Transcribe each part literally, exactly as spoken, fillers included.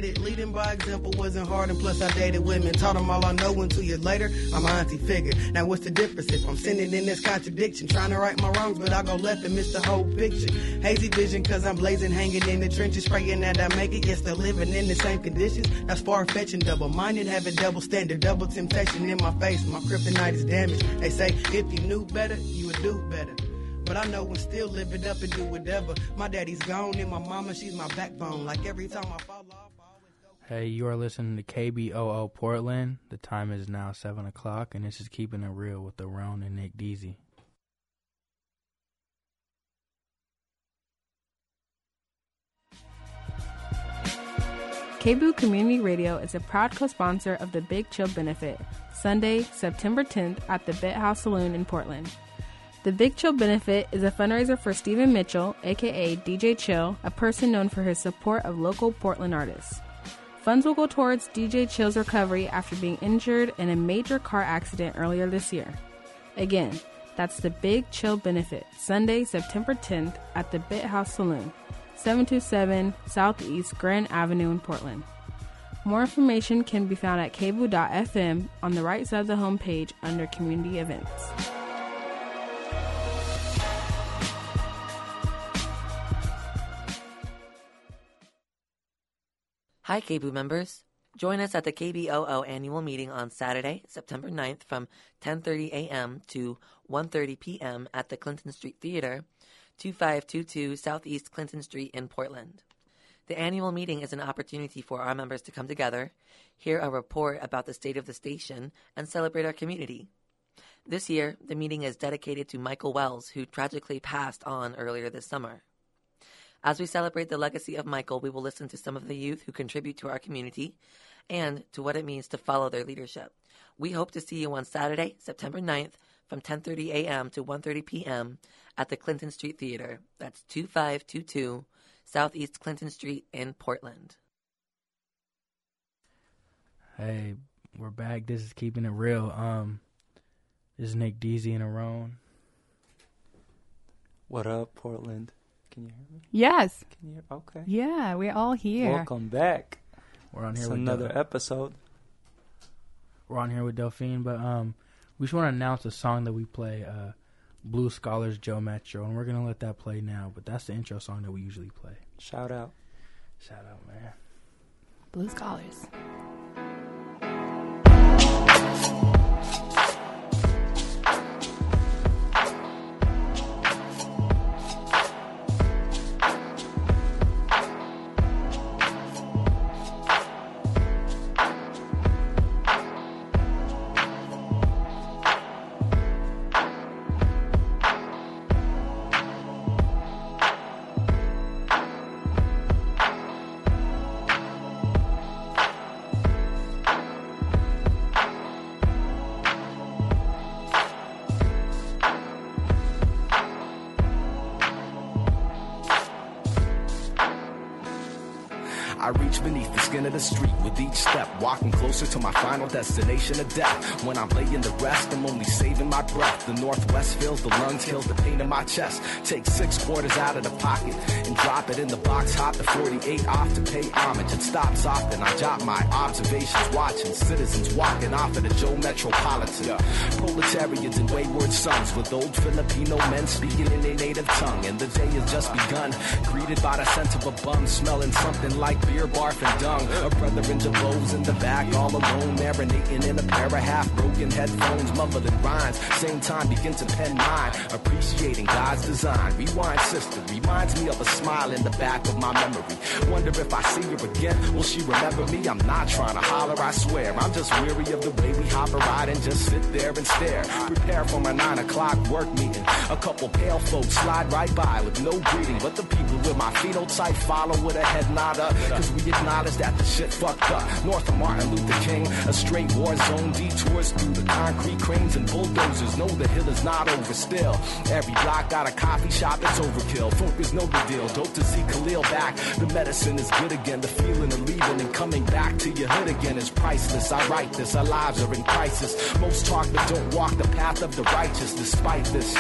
it. Leading by example wasn't hard, and plus I dated women. Taught them all I know, and two years later, I'm an auntie figure. Now what's the difference if I'm sitting in this contradiction? Trying to right my wrongs, but I go left and miss the whole picture. Hazy vision, cause I'm blazing, hanging in the trenches, praying that I make it, yet still living in the same conditions. That's far-fetching, double-minded, having double standard, double temptation in my face. My kryptonite is damaged. They say, if you knew better, you would do better. But I know and still live it up and do whatever. My daddy's gone and my mama, she's my backbone. Like every time I fall off, I always go. Hey, you are listening to K B O O Portland. The time is now seven o'clock, and this is Keeping It Real with Daron and Nick Deasy. K B O O Community Radio is a proud co-sponsor of the Big Chill Benefit, Sunday, September tenth at the Bet House Saloon in Portland. The Big Chill Benefit is a fundraiser for Stephen Mitchell, aka D J Chill, a person known for his support of local Portland artists. Funds will go towards D J Chill's recovery after being injured in a major car accident earlier this year. Again, that's the Big Chill Benefit, Sunday, September tenth at the Bet House Saloon, seven two seven Southeast Grand Avenue in Portland. More information can be found at k b o o dot f m on the right side of the homepage under Community Events. Hi, K B O O members. Join us at the K B O O annual meeting on Saturday, September ninth from ten thirty a.m. to one thirty p.m. at the Clinton Street Theater, two five two two Southeast Clinton Street in Portland. The annual meeting is an opportunity for our members to come together, hear a report about the state of the station, and celebrate our community. This year, the meeting is dedicated to Michael Wells, who tragically passed on earlier this summer. As we celebrate the legacy of Michael, we will listen to some of the youth who contribute to our community and to what it means to follow their leadership. We hope to see you on Saturday, September ninth from ten thirty a.m. to one thirty p.m. at the Clinton Street Theater. That's two five two two Southeast Clinton Street in Portland. Hey, we're back. This is Keeping It Real. Um, this is Nick Deasy and Aaron. What up, Portland? Can you hear me? Yes. Can you hear? Okay. Yeah, we're all here. Welcome back. We're on here it's with another Del- episode. We're on here with Delphine, but um, we just want to announce a song that we play, uh, Blue Scholars Joe Metro, and we're gonna let that play now. But that's the intro song that we usually play. Shout out. Shout out, man. Blue Scholars. I reach beneath the skin of the street with each step, walking closer to my final destination of death. When I'm laying to rest, I'm only saving my breath. The northwest fills the lungs, kills the pain in my chest. Take six quarters out of the pocket and drop it in the box. Hop the forty-eight off to pay homage. It stops often. I jot my observations, watching citizens walking off of the Joe Metropolitan. Proletarians and wayward sons with old Filipino men speaking in their native tongue. And the day has just begun, greeted by the scent of a bum, smelling something like beer, barf, and dung. A brother in Jabos in the back, all alone, marinating in a pair of half-broken headphones, mumbling rhymes. Same time, begin to pen mine, appreciating God's design. Rewind, sister, reminds me of a smile in the back of my memory. Wonder if I see her again, will she remember me? I'm not trying to holler, I swear. I'm just weary of the way we hop a ride and just sit there and stare. Prepare for my nine o'clock work meeting. A couple pale folks slide right by with no greeting, but the people with my phenotype follow with a head nod up. Cause we acknowledge that the shit fucked up. North of Martin Luther King, a straight war zone, detours through the concrete cranes and bulldozers. Know the hill is not over still. Every block got a coffee shop that's overkill. Focus, know the deal. Dope to see Khalil back. The medicine is good again. The feeling of leaving and coming back to your hood again is priceless. I write this, our lives are in crisis. Most talk but don't walk the path of the righteous. Despite this,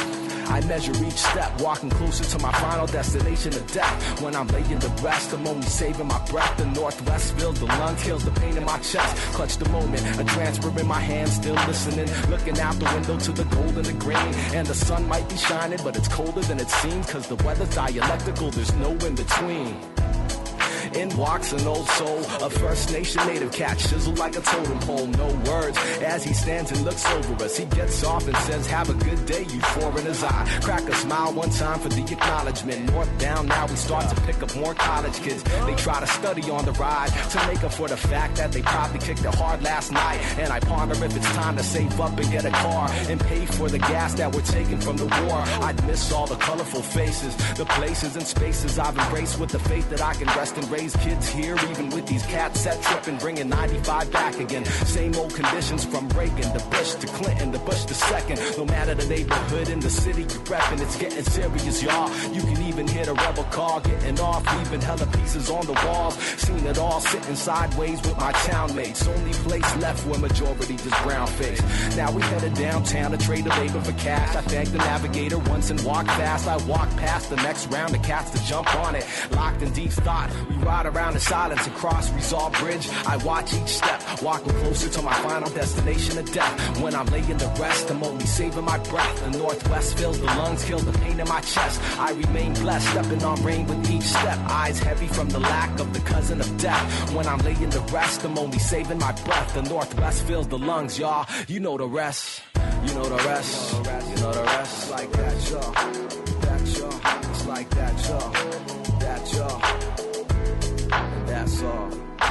I measure each step, walking closer to my final destination of death. When I'm laying to rest, I'm only saving my breath. The northwest fills the lungs, kills the pain in my chest. Clutch the moment, a transfer in my hand, still listening. Looking out the window to the gold and the green. And the sun might be shining, but it's colder than it seems. Cause the weather's dialectical, there's no in between. In walks an old soul, a First Nation native cat, chiseled like a totem pole. No words as he stands and looks over us. He gets off and says, have a good day, you four in his eye. Crack a smile one time for the acknowledgement. North down, now we start to pick up more college kids. They try to study on the ride to make up for the fact that they probably kicked it hard last night. And I ponder if it's time to save up and get a car and pay for the gas that we're taking from the war. I'd miss all the colorful faces, the places and spaces I've embraced with the faith that I can rest and raise kids here, even with these cats set tripping, bringing ninety-five back again. Same old conditions from Reagan to Bush to Clinton to Bush the second. No matter the neighborhood in the city you're repping, it's getting serious, y'all. You can even hear the rebel car getting off, leaving hella pieces on the walls. Seen it all sitting sideways with my town mates. Only place left where majority just brown face. Now we headed downtown to trade the labor for cash. I thank the navigator once and walk fast. I walk past the next round, the cats to jump on it. Locked in deep thought, we ride around in silence across Resolve Bridge. I watch each step, walking closer to my final destination of death. When I'm laying to rest, I'm only saving my breath. The northwest fills the lungs, kills the pain in my chest. I remain blessed, stepping on rain with each step. Eyes heavy from the lack of the cousin of death. When I'm laying to rest, I'm only saving my breath. The northwest fills the lungs, y'all. You know the rest. You know the rest. You know the rest. It's like that, y'all. That, y'all. It's like that, y'all. That, y'all. And that's all.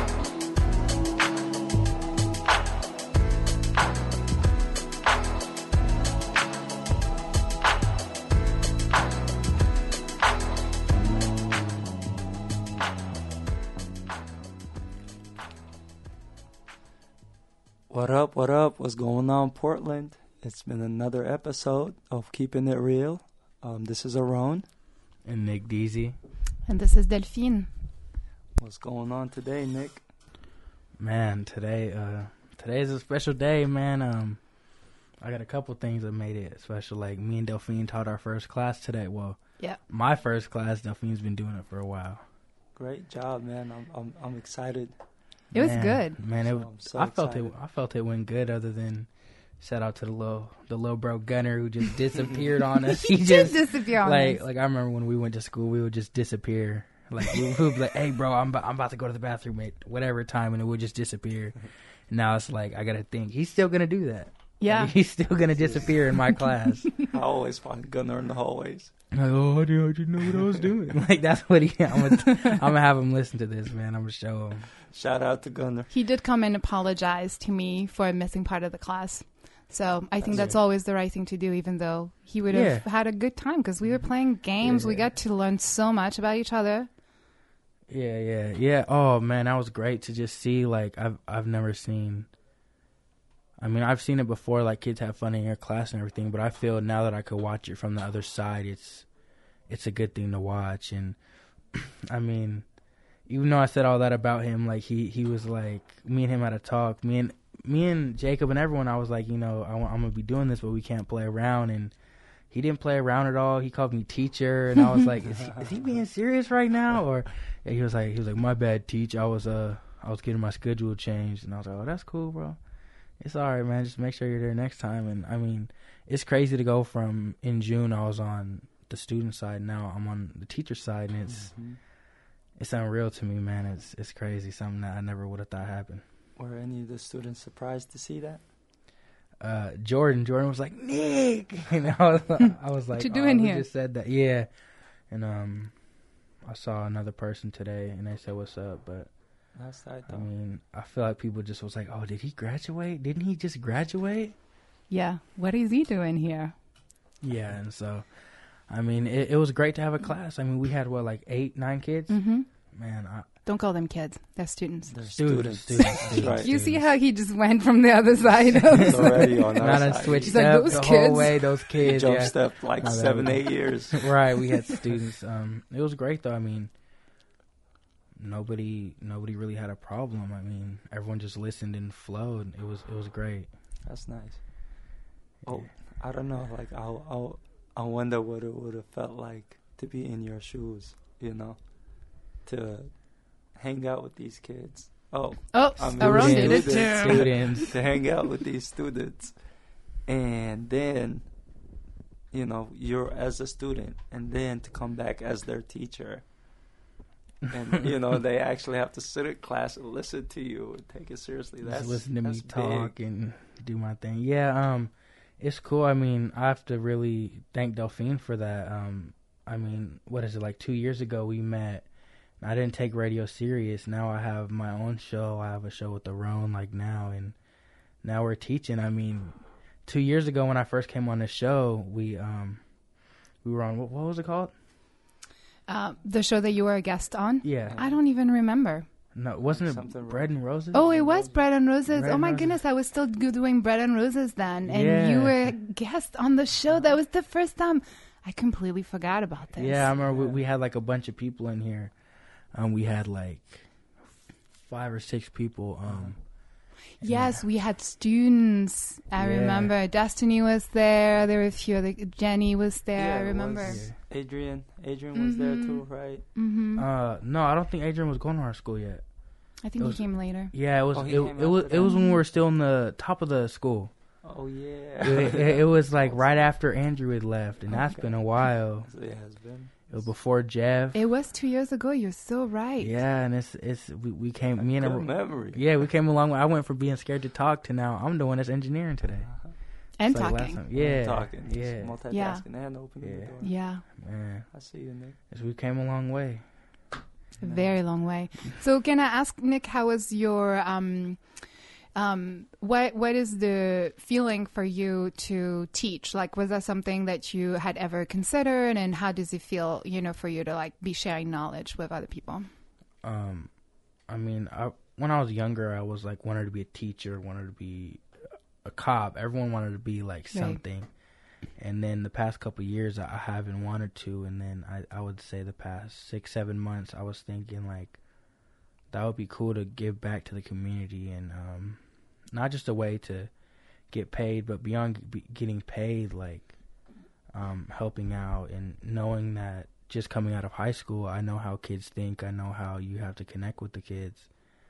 What up, what up? What's going on, Portland? It's been another episode of Keeping It Real. Um, this is Aaron. And Nick Deasy. And this is Delphine. What's going on today, Nick? Man, today uh, today is a special day, man. Um, I got a couple things that made it special. Like, me and Delphine taught our first class today. Well, yeah, my first class. Delphine's been doing it for a while. Great job, man. I'm I'm, I'm excited. It was Man, good. Man, it, So I'm so I felt excited. it. I felt it went good. Other than shout out to the little the little bro Gunner who just disappeared on us. He, He just just disappear on like us. like I remember when we went to school, we would just disappear. Like we would be like, "Hey, bro, I'm about, I'm about to go to the bathroom at whatever time," and it would just disappear. And now it's like I gotta think he's still gonna do that. Yeah. Like, he's still gonna disappear in my class. I always find Gunnar in the hallways. Like, oh, I didn't, I didn't know what I was doing. Like, that's what he. I'm gonna, I'm gonna have him listen to this, man. I'm gonna show him. Shout out to Gunnar. He did come and apologize to me for missing part of the class. So I think that's always the right thing to do, even though he would have Yeah. had a good time because we were playing games. We Yeah. got to learn so much about each other. Yeah, yeah, yeah. Oh man, that was great to just see. Like, I've I've never seen. I mean, I've seen it before, like kids have fun in your class and everything. But I feel now that I could watch it from the other side, it's it's a good thing to watch. And I mean, even though I said all that about him, like he he was like, me and him had a talk. Me and me and Jacob and everyone, I was like, you know, I, I'm gonna be doing this, but we can't play around. And he didn't play around at all. He called me teacher, and I was like, is he, is he being serious right now? Or and he was like, he was like, my bad, teach. I was uh, I was getting my schedule changed, and I was like, oh, that's cool, bro. It's all right, man. Just make sure you're there next time. And I mean, it's crazy to go from in June I was on the student side, now I'm on the teacher side, and it's Mm-hmm. it's unreal to me, man. It's it's crazy. Something that I never would have thought happened. Were any of the students surprised to see that? Uh, Jordan, Jordan was like, Nick, and I was, I was like, What you oh, doing we here? just said that, yeah. And um, I saw another person today, and they said, "What's up?" But That's tight, I though. mean, I feel like people just was like, "Oh, did he graduate? Didn't he just graduate?" Yeah. What is he doing here? Yeah, and so, I mean, it, it was great to have a class. I mean, we had what, like eight, nine kids. Mm-hmm. Man, I, Don't call them kids. They're students. They're students, students. students, That's students. right. You see how he just went from the other side? He's already on our Not a side. switch He's like, step "Those the kids." whole way. Those He kids, jump yeah. stepped like No, that seven, was- eight years. Right, we had students. Um, it was great though. I mean, nobody, nobody really had a problem. I mean, everyone just listened and flowed. It was, it was great. That's nice. Oh, I don't know. Like I'll, I'll, I wonder what it would have felt like to be in your shoes, you know, to hang out with these kids. Oh, Oh, I mean, Aaron did it students. too. Students. To hang out with these students. And then, you know, you're as a student, and then to come back as their teacher. And, you know, they actually have to sit in class and listen to you and take it seriously. That's, Just listen to me that's talk big. and do my thing. Yeah, um, it's cool. I mean, I have to really thank Delphine for that. Um, I mean, what is it, like two years ago we met. I didn't take radio serious. Now I have my own show. I have a show with Aaron, like now, and now we're teaching. I mean, two years ago when I first came on the show, we um, we were on, what, what was it called? Uh, the show that you were a guest on? Yeah. I don't even remember. No, wasn't it Something Bread and Roses? Oh, it was Bread and Roses. Bread oh and my Roses. goodness, I was still go- doing Bread and Roses then, and Yeah. you were a guest on the show. That was the first time. I completely forgot about this. Yeah, I remember we, we had like a bunch of people in here. Um, we had like five or six people. Um, Yes, we had students. I Yeah. remember Destiny was there. There were a few other. Jenny was there. Yeah, I it remember. was Adrian. Adrian was there Mhm. too, right? hmm uh, no, I don't think Adrian was going to our school yet. I think it was- he came later. Yeah, it was. Oh, he it, came it was. after It was that? when we were still in the top of the school. Oh, yeah. it, it, it was like right after Andrew had left, and that's Okay. been a while. It has been. It was before Jeff. It was two years ago. You're so right. Yeah, and it's it's we, we came me and Good Ar- memory. yeah we came along. I went from being scared to talk to now I'm the one that's engineering today. And It's like last talking. time- Yeah, Talking. just yeah, Multitasking and opening Yeah. the door. Yeah. man. I see you, Nick. Yes, we came a long way. A very long way. So can I ask, Nick, how was your um um what what is the feeling for you to teach? Like, was that something that you had ever considered, and how does it feel, you know, for you to like be sharing knowledge with other people? Um, I mean, I, when I was younger, I was like wanted to be a teacher, wanted to be a cop. Everyone wanted to be like Right. something. And then the past couple of years, I I haven't wanted to. And then I, I would say the past six, seven months, I was thinking like that would be cool to give back to the community, and um, not just a way to get paid, but beyond be getting paid, like um, helping out and knowing that just coming out of high school, I know how kids think. I know how you have to connect with the kids,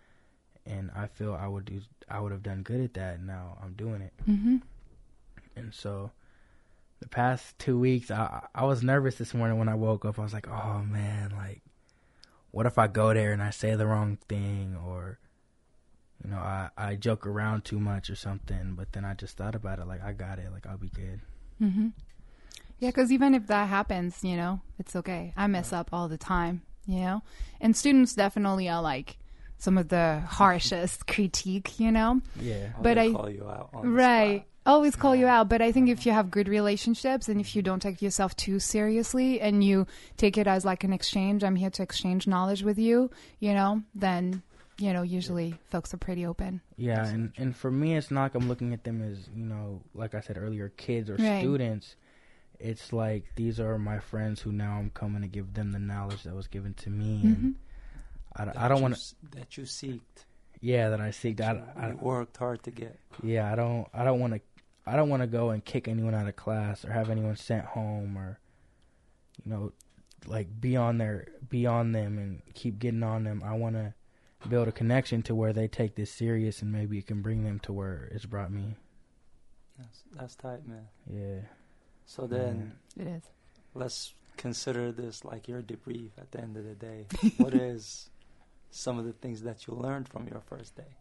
and I feel I would do. I would have done good at that. And now I'm doing it, Mm-hmm. and so the past two weeks, I I was nervous this morning when I woke up. I was like, oh man, like, what if I go there and I say the wrong thing, or you know, I I joke around too much or something. But then I just thought about it, like I got it, like I'll be good. Mm-hmm. Yeah, because even if that happens, you know, it's okay. I mess up all the time, you know? And students definitely are like some of the harshest critique, you know? Yeah. Oh, But they I- call you out on the Right. spot. Always call you out. But I think if you have good relationships and if you don't take yourself too seriously and you take it as like an exchange, I'm here to exchange knowledge with you, you know, then, you know, usually folks are pretty open. Yeah, and, and for me, it's not like I'm looking at them as, you know, like I said earlier, kids or Right. students. It's like these are my friends who now I'm coming to give them the knowledge that was given to me. Mm-hmm. And I, That I don't you want to, s- that you seeked. yeah, that I seek. I, You I, worked hard to get. yeah, I don't, I don't want to, I don't want to go and kick anyone out of class or have anyone sent home or, you know, like be on their, be on them and keep getting on them. I want to build a connection to where they take this serious, and maybe it can bring them to where it's brought me. That's, that's tight, man. Yeah. So then It is. let's consider this like your debrief at the end of the day. What is some of the things that you learned from your first day?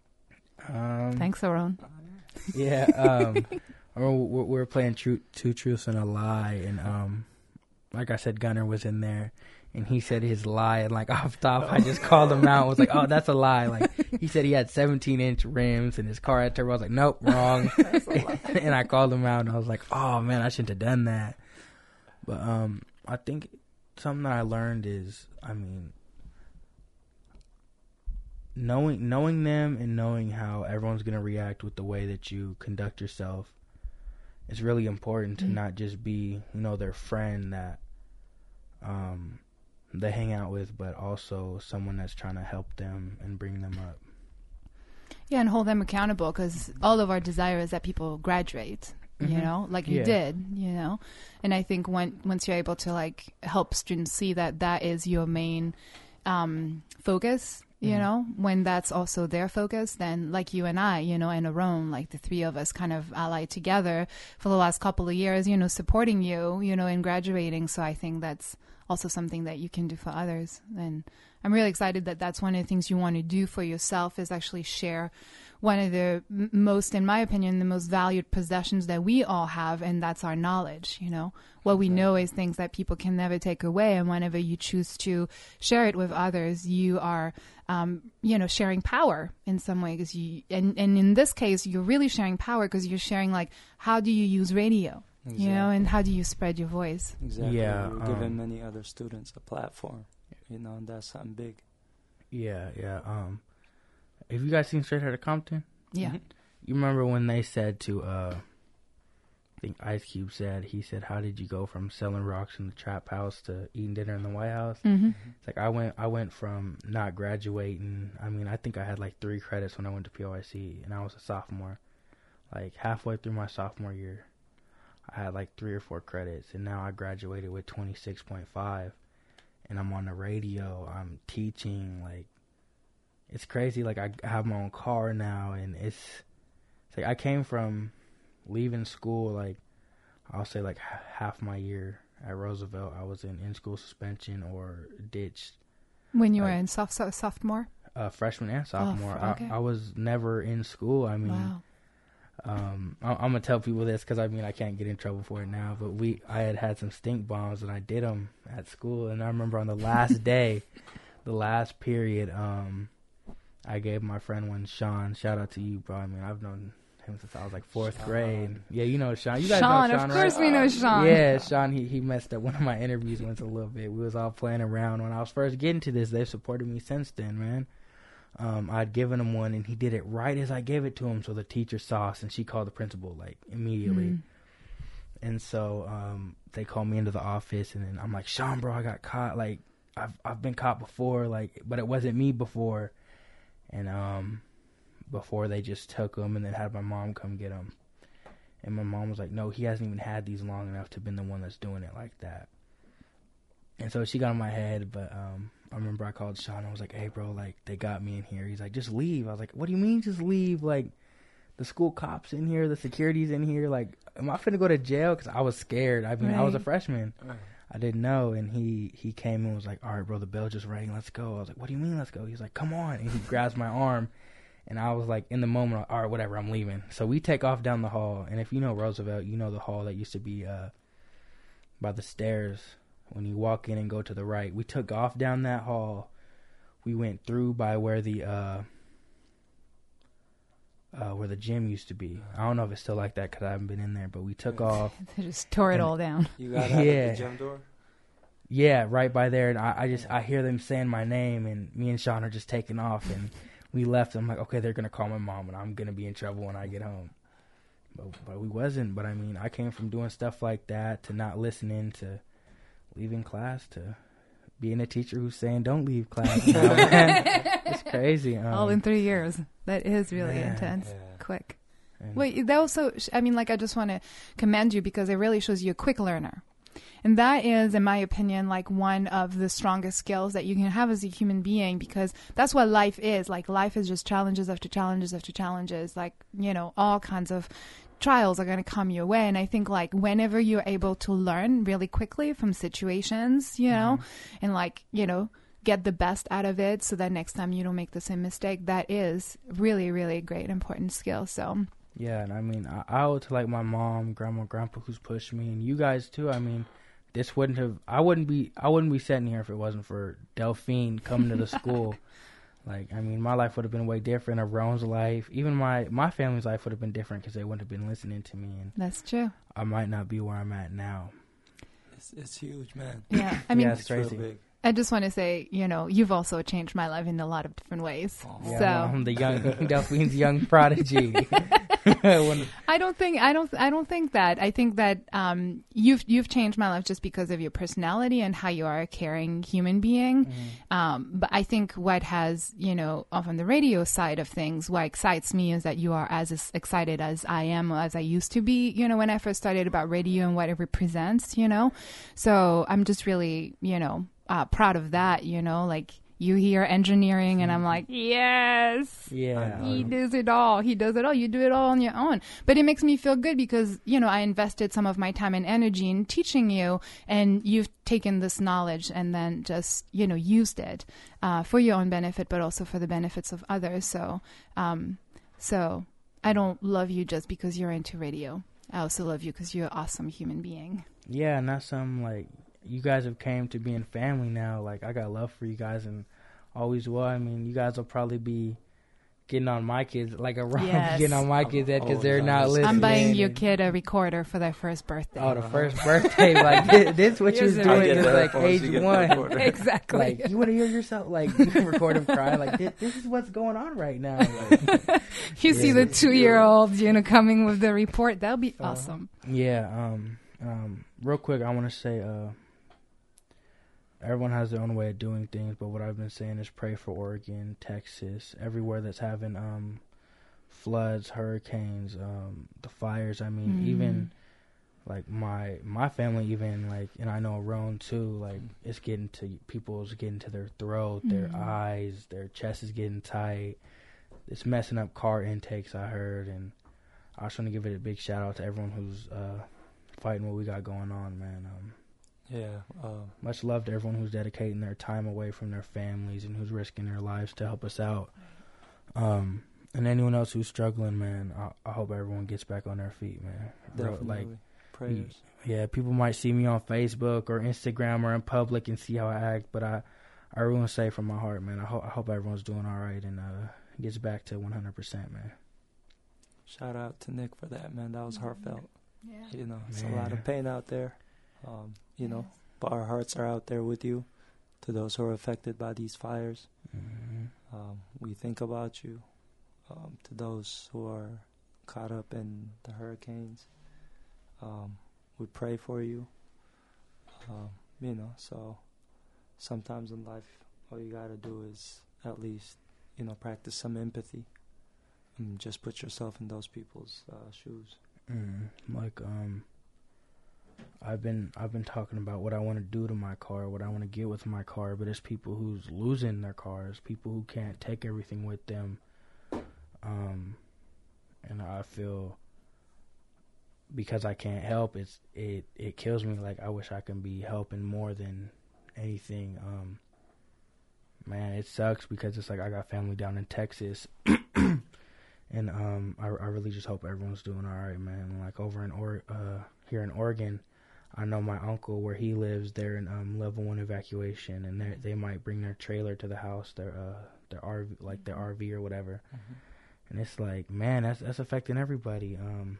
Um, Thanks, Aaron. Yeah, um, I remember we we were playing Tru- Two Truths and a Lie, and um, like I said, Gunner was in there, and he said his lie, and like off top, I just called him out. I was like, "Oh, that's a lie!" Like he said he had seventeen inch rims and his car had turbo. I was like, "Nope, wrong." And I called him out, and I was like, "Oh man, I shouldn't have done that." But um, I think something that I learned is, I mean, knowing knowing them and knowing how everyone's gonna react with the way that you conduct yourself is really important to Mhm. not just be, you know, their friend that um they hang out with, but also someone that's trying to help them and bring them up. Yeah, and hold them accountable, because all of our desire is that people graduate. you Mhm. know, like you Yeah. did, you know. And I think when once you're able to like help students see that that is your main um, focus, you Mhm. know, when that's also their focus, then like you and I, you know, and Aaron, like the three of us kind of allied together for the last couple of years, you know, supporting you, you know, in graduating. So I think that's also something that you can do for others. And I'm really excited that that's one of the things you want to do for yourself is actually share one of the m- most, in my opinion, the most valued possessions that we all have, and that's our knowledge, you know. What we know is things that people can never take away, and whenever you choose to share it with others, you are, um, you know, sharing power in some way. Cause you, and, and in this case, you're really sharing power because you're sharing, like, how do you use radio, Exactly. you know, and how do you spread your voice? Exactly. Yeah, You're giving um, many other students a platform, you know, and that's something big. Yeah, yeah. Um, have you guys seen Straight Outta Compton? Yeah. Mhm. You remember when they said to, uh, I think Ice Cube said, he said, how did you go from selling rocks in the trap house to eating dinner in the White House? Mm-hmm. It's like I went, I went from not graduating. I mean, I think I had like three credits when I went to P O I C, and I was a sophomore. Like halfway through my sophomore year, I had like three or four credits, and now I graduated with twenty-six point five, and I'm on the radio. I'm teaching. Like, it's crazy. Like, I have my own car now, and it's, it's like I came from leaving school, like, I'll say like h- half my year at Roosevelt, I was in in-school suspension or ditched. When you were Like- in soph- so- sophomore? Uh, freshman and sophomore. f- okay. I, I was never in school. I mean, Wow. um, I, I'm gonna tell people this because I mean I can't get in trouble for it now. But we, I had had some stink bombs and I did them at school. And I remember on the last day, the last period, um, I gave my friend one, Sean. Shout out to you, bro. I mean I've known him since I was like fourth Sean. grade. Yeah, you know Sean. You guys Sean, know Sean, of course right? we know Sean. Yeah, Sean. He he messed up one of my interviews once a little bit. We was all playing around when I was first getting to this. They've supported me since then, man. Um, I'd given him one, and he did it right as I gave it to him. So the teacher saw us, and she called the principal like immediately. Mm. And so um, they called me into the office, and then I'm like, Sean, bro, I got caught. Like I've I've been caught before, like, but it wasn't me before. And um, before they just took him, and then had my mom come get him. And my mom was like, no, he hasn't even had these long enough to been the one that's doing it like that. And so she got in my head, but um, I remember I called Sean. I was like, hey, bro, like, they got me in here. He's like, just leave. I was like, what do you mean just leave? Like, the school cops in here, the security's in here. Like, am I finna go to jail? Because I was scared. I mean, I was a Right. freshman. I didn't know. And he, he came and was like, all right, bro, the bell just rang. Let's go. I was like, what do you mean let's go? He's like, come on. And he grabs my arm. And I was like, in the moment, all right, whatever, I'm leaving. So we take off down the hall. And if you know Roosevelt, you know the hall that used to be uh, by the stairs. When you walk in and go to the right, we took off down that hall. We went through by where the uh, uh, where the gym used to be. I don't know if it's still like that because I haven't been in there. But we took off. They just tore it And- all down. You got out Yeah. of the gym door? Yeah, right by there. And I, I just I hear them saying my name, and me and Sean are just taking off. And we left. I'm like, okay, they're gonna call my mom, and I'm gonna be in trouble when I get home. But, but we wasn't. But I mean, I came from doing stuff like that to not listening to leaving class to being a teacher who's saying don't leave class. Now, man. It's crazy. Um, all in three years. That is really man, intense. Yeah. Quick. and- Wait, that also, I mean, like, I just want to commend you because it really shows you a quick learner. And that is, in my opinion, like one of the strongest skills that you can have as a human being because that's what life is. Like, life is just challenges after challenges after challenges. Like, you know, all kinds of trials are going to come your way. And I think, like, whenever you're able to learn really quickly from situations, you know, and, like, you know, get the best out of it so that next time you don't make the same mistake, that is really, really a great, important skill. So, Yeah, and I mean, I, I owe it to like my mom, grandma, grandpa, who's pushed me, and you guys too. I mean, this wouldn't have, I wouldn't be, I wouldn't be sitting here if it wasn't for Delphine coming to the school. Like, I mean, my life would have been way different. Aaron's life, even my my family's life would have been different because they wouldn't have been listening to me, and that's true. I might not be where I'm at now. It's, it's huge, man. Yeah. I mean, Yeah, it's It's real crazy. big. I just want to say, you know, you've also changed my life in a lot of different ways. Yeah, so well, I'm the young Delphine's young prodigy. When, I don't think I don't I don't think that. I think that um, you've you've changed my life just because of your personality and how you are a caring human being. Mm-hmm. Um, but I think what has, you know, on the radio side of things, what excites me is that you are as excited as I am, as I used to be, you know, when I first started about radio and what it represents, you know. So I'm just really, you know, uh, proud of that, you know, like. You hear engineering, and I'm like, yes, yeah, he does it all. He does it all. You do it all on your own. But it makes me feel good because, you know, I invested some of my time and energy in teaching you, and you've taken this knowledge and then just, you know, used it uh, for your own benefit, but also for the benefits of others. So, um, so I don't love you just because you're into radio. I also love you because you're an awesome human being. Yeah, and that's something like. You guys have came to being family now. Like, I got love for you guys and always will. I mean, you guys will probably be getting on my kids, like around yes. getting on my kids' head because they're not listening. I'm buying your kid a recorder for their first birthday. Oh, the first birthday. Like, this, this what you're doing is like age one. Exactly. Like, you want to hear yourself? Like, you can record them crying. Like, this, this is what's going on right now. Like, you yeah, see the two-year-old, you know, coming with the report. That'll be uh, awesome. Yeah. Um. Um. Real quick, I want to say, uh, everyone has their own way of doing things, but what I've been saying is pray for Oregon, Texas, everywhere that's having um, floods, hurricanes, um, the fires. I mean, mm-hmm. even like my my family, even like, and I know Roan too. Like, it's getting to people's getting to their throat, mm-hmm. their eyes, their chest is getting tight. It's messing up car intakes. I heard, and I just want to give it a big shout out to everyone who's uh, fighting what we got going on, man. Um, Yeah. Uh, Much love to everyone who's dedicating their time away from their families and who's risking their lives to help us out. Um, and anyone else who's struggling, man, I, I hope everyone gets back on their feet, man. Definitely. Like, prayers. Yeah, people might see me on Facebook or Instagram or in public and see how I act, but I, I really want to say from my heart, man, I, ho- I hope everyone's doing all right and uh, gets back to one hundred percent, man. Shout out to Nick for that, man. That was heartfelt. Yeah. You know, it's man. a lot of pain out there. Um, you know, but our hearts are out there with you. To those who are affected by these fires, mm-hmm. um, we think about you. Um, to those who are caught up in the hurricanes, um, we pray for you. Um, you know, so sometimes in life, all you gotta do is at least, you know, practice some empathy and just put yourself in those people's uh, shoes. Mm, like, um. I've been I've been talking about what I want to do to my car, what I want to get with my car, but it's people who's losing their cars, people who can't take everything with them. Um, and I feel because I can't help, it's it it kills me. Like, I wish I can be helping more than anything. Um, man, it sucks because it's like I got family down in Texas. And um, I, I really just hope everyone's doing all right, man. Like, over in or uh, here in Oregon, I know my uncle, where he lives, they're in um, level one evacuation, and they they might bring their trailer to the house, their uh their R V, like their R V or whatever. Mm-hmm. And it's like, man, that's that's affecting everybody. Um,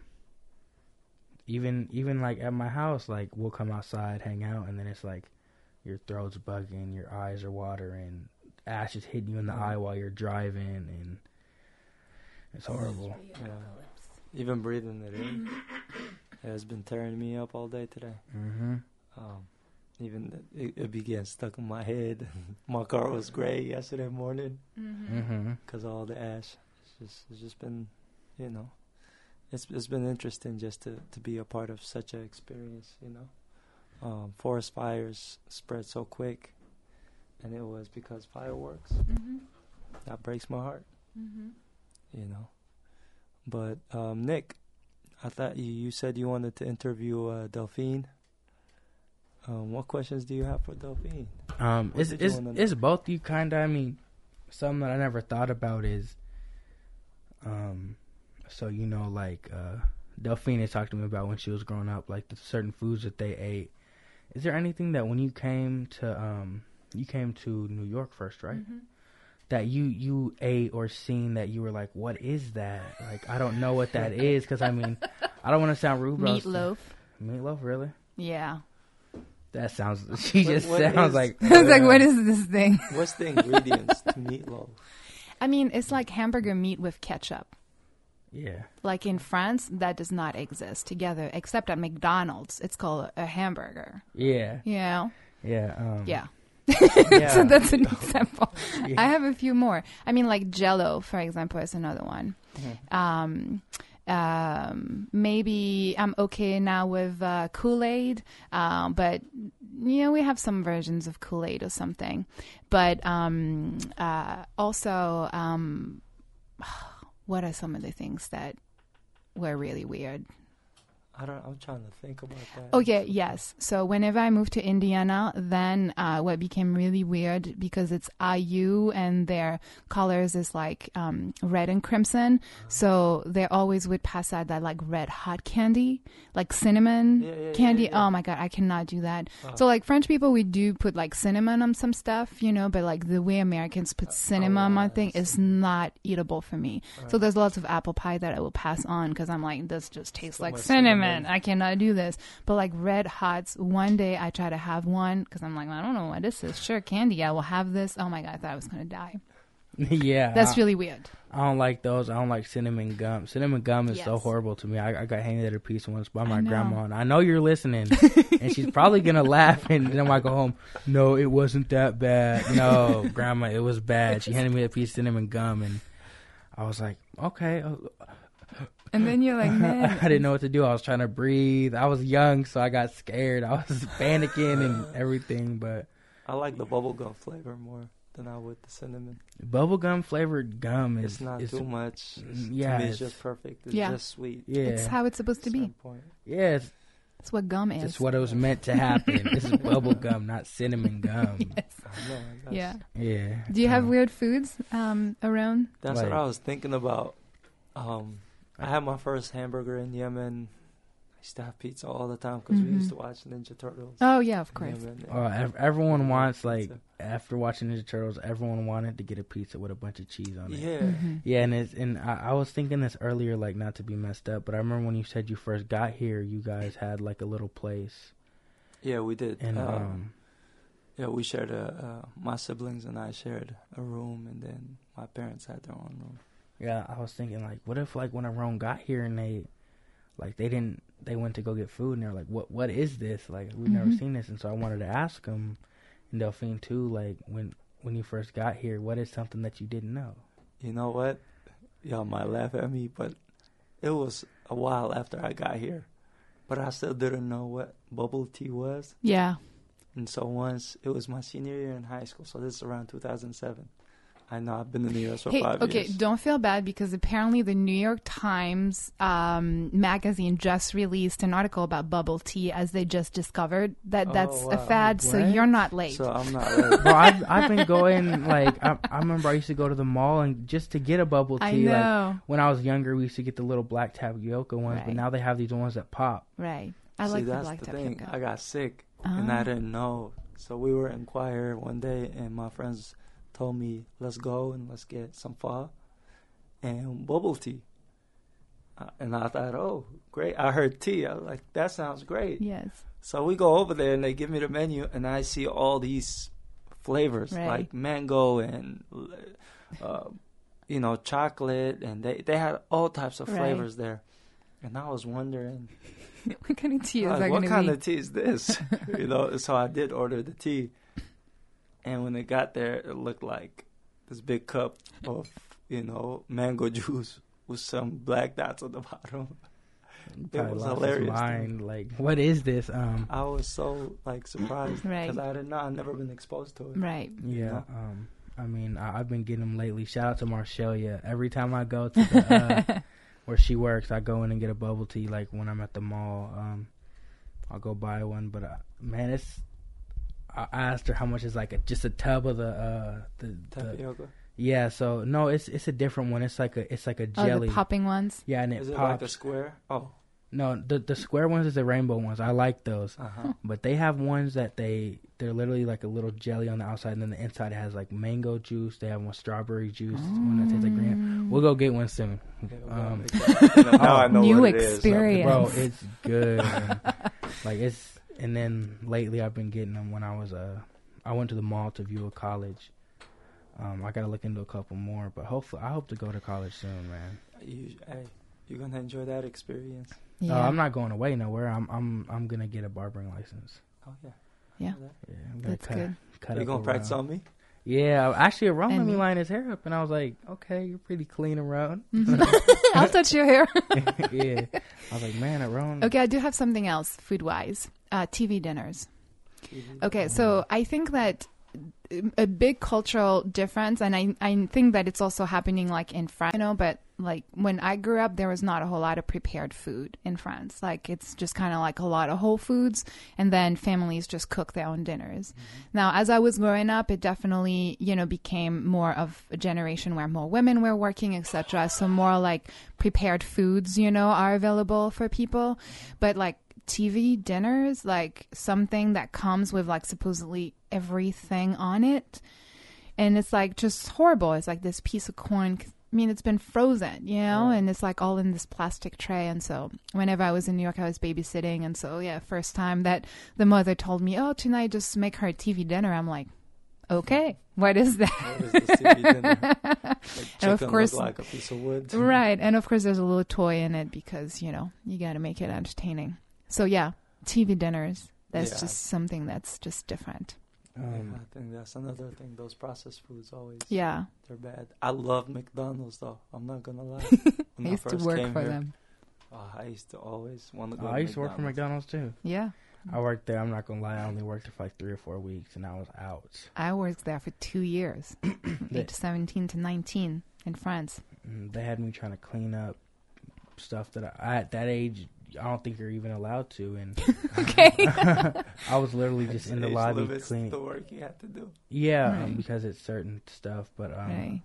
even even like at my house, like, we'll come outside, hang out, and then it's like your throat's bugging, your eyes are watering, ash is hitting you in the mm-hmm. eye while you're driving, and it's horrible. Yeah. Even breathing it in it has been tearing me up all day today. Mm-hmm. Um, even it, it began stuck in my head. My car was gray yesterday morning because mm-hmm. of all the ash. It's just it's just been, you know, it's it's been interesting just to, to be a part of such an experience. You know, um, forest fires spread so quick, and it was because fireworks. Mm-hmm. That breaks my heart. Mm-hmm. You know, but um, Nick, I thought you, you said you wanted to interview uh, Delphine. Um, what questions do you have for Delphine? Um, it's it's, it's both you kind of. I mean, something that I never thought about is, um, so you know, like uh, Delphine had talked to me about when she was growing up, like the certain foods that they ate. Is there anything that when you came to um, you came to New York first, right? Mm-hmm. That you, you ate or seen that you were like, what is that? Like, I don't know what that is, because, I mean, I don't want to sound rude, but Meatloaf. Meatloaf, really? Yeah. That sounds. She What- just what sounds is- like. I was like, what is this thing? What's the ingredients to meatloaf? I mean, it's like hamburger meat with ketchup. Yeah. Like in France, that does not exist together, except at McDonald's. It's called a hamburger. Yeah. You know? Yeah. Um, Yeah. yeah. So that's an example. Yeah. I have a few more. I mean, like Jell-O, for example, is another one. Um, um, maybe I'm okay now with uh, Kool-Aid, um, but you know we have some versions of Kool-Aid or something. But um, uh, also, um, what are some of the things that were really weird? I don't. I'm trying to think about that. Oh, yeah, yes. So whenever I moved to Indiana, then uh, what became really weird, because it's I U and their colors is like um, red and crimson. So they always would pass out that like red hot candy, like cinnamon Yeah, yeah, candy. yeah, yeah. Oh my God, I cannot do that. Oh. So like French people, we do put like cinnamon on some stuff, you know, but like the way Americans put cinnamon yeah, on things I is not eatable for me. So there's lots of apple pie that I will pass on because I'm like, this just tastes So like much cinnamon. cinnamon. I cannot do this. But like red hots, one day I try to have one because I'm like, I don't know what this is. Sure, candy. I will have this. Oh my God, I thought I was going to die. yeah. That's I, really weird. I don't like those. I don't like cinnamon gum. Cinnamon gum is so Yes. horrible to me. I, I got handed a piece once by my I know. grandma, and I know you're listening, and she's probably gonna laugh. And then when I go home, no, it wasn't that bad. No, grandma, it was bad. She handed me a piece of cinnamon gum, and I was like, okay. And then you're like, man. I didn't know what to do. I was trying to breathe. I was young, so I got scared. I was panicking and everything. But I like the bubblegum flavor more than I would the cinnamon. bubblegum flavored gum is It's not is, too much. It's, yeah, to me, it's it's- just perfect. It's Yeah. just sweet. Yeah, It's how it's supposed to be. Certain point. yeah. It's, That's what gum is. it's what it was meant to happen. This is bubble gum, not cinnamon gum. Yes. I know, I guess. Yeah. Yeah. Do you have Um, weird foods um, around? That's Like- what I was thinking about. Um, I had my first hamburger in Yemen. I used to have pizza all the time because we used Mhm. to watch Ninja Turtles. Oh, yeah, of in course. Yemen, and- Uh, ev- everyone wants like Pizza. after watching Ninja Turtles, everyone wanted to get a pizza with a bunch of cheese on it. Yeah. Mhm. Yeah, and it's and I, I was thinking this earlier, like not to be messed up, but I remember when you said you first got here, you guys had like a little place, Yeah, we did. and Uh, um, yeah, we shared a. Uh, my siblings and I shared a room, and then my parents had their own room. yeah, I was thinking like, what if like when everyone got here and they, like they didn't, they went to go get food and they're like, what what is this? Like we've never Mhm. seen this, and so I wanted to ask them, and Delphine too, like when when you first got here, what is something that you didn't know? You know what? Y'all might laugh at me, but it was a while after I got here. But I still didn't know what bubble tea was. Yeah. And so once, it was my senior year in high school, so this is around two thousand seven. I know I've been in the U S for Hey, five okay, years. don't feel bad because apparently the New York Times um, magazine just released an article about bubble tea as they just discovered that Oh, that's a wow. fad, so What? you're not late. So I'm not late. Bro, I've, I've been going like I, I remember I used to go to the mall and just to get a bubble tea. I Like know. when I was younger, we used to get the little black tapioca ones, but Right. now they have these ones that pop. Right. I See, like the that's black the thing. tapioca. I got sick, and Ah. I didn't know. So we were in choir one day, and my friends told me, let's go and let's get some pho and bubble tea. Uh, and I thought, oh, great. I heard tea. I was like, that sounds great. Yes. So we go over there, and they give me the menu, and I see all these flavors, Right. like mango and, uh, you know, chocolate, and they, they had all types of Right. flavors there. And I was wondering, What kind of tea is like, that what going to kind be? of tea is this? You know, so I did order the tea. And when it got there, it looked like this big cup of, you know, mango juice with some black dots on the bottom. It Probably was lost his hilarious. to me. mind. Like, what is this? Um, I was so, like, surprised. Right. Because I didn't know. I'd never been exposed to it. Right. yeah. know? Um, I mean, I, I've been getting them lately. Shout out to Marshallia. Every time I go to the, uh, where she works, I go in and get a bubble tea. Like when I'm at the mall, um, I'll go buy one. But uh, man, it's. I asked her how much is like a, just a tub of the uh the, the Tapioca. yeah. So no, it's it's a different one. It's like a it's like a Oh, jelly. the popping ones? Yeah, and it Is it pops. like a square? Oh. No, the the square ones is the rainbow ones. I like those. Uh-huh. But they have ones that they they're literally like a little jelly on the outside, and then the inside it has like mango juice. They have one strawberry juice, one that tastes like green. We'll go get one soon, Okay, well, um, now I know New what it is. experience. bro. It's good. man. Like it's and then lately I've been getting them when I was uh I went to the mall to view a college. Um, I gotta look into a couple more, but hopefully I hope to go to college soon, man. You, hey, you're gonna enjoy that experience. Yeah. Uh, I'm not going away nowhere. I'm I'm I'm gonna get a barbering license. Oh yeah. Yeah. Yeah. I'm gonna That's cut, good. Cut you up gonna around. practice on me? Yeah, actually, Aaron let And me me. line his hair up, and I was like, "Okay, you're pretty clean, Aaron." I'll touch your hair. Yeah, I was like, "Man, Aaron." Okay, I do have something else food wise. Uh, T V dinners. Okay, so I think that a big cultural difference, and I I think that it's also happening like in France, you know, but like when I grew up, there was not a whole lot of prepared food in France. Like it's just kind of like a lot of whole foods, and then families just cook their own dinners. Mm-hmm. Now, as I was growing up, it definitely, you know, became more of a generation where more women were working, et cetera. So more like prepared foods, you know, are available for people, but like T V dinners, like something that comes with like supposedly everything on it, and it's like just horrible. It's like this piece of corn, I mean, it's been frozen, you know, and it's like all in this plastic tray. And so whenever I was in New York, I was babysitting, and so yeah, first time that the mother told me, oh, tonight just make her a T V dinner, I'm like, okay, what is that? What is this T V dinner? Like And of chicken course- look like a piece of wood. Right, and of course there's a little toy in it because, you know, you got to make it entertaining. So yeah, T V dinners, that's Yeah. just something that's just different. Um, I think that's another thing. Those processed foods always, Yeah, they're bad. I love McDonald's though. I'm not gonna lie. I When used to first work came for here, them. Oh, I used to always want to oh, go. I to used to work for McDonald's too. Yeah, I worked there. I'm not gonna lie. I only worked there for like three or four weeks, and I was out. I worked there for two years, They- age seventeen to nineteen in France. Mm, They had me trying to clean up stuff that I, at that age I don't think you're even allowed to. And Okay. I was literally just in the Age lobby limits cleaning. the work you had to do. Yeah, um, Right. because it's certain stuff. But um, Right.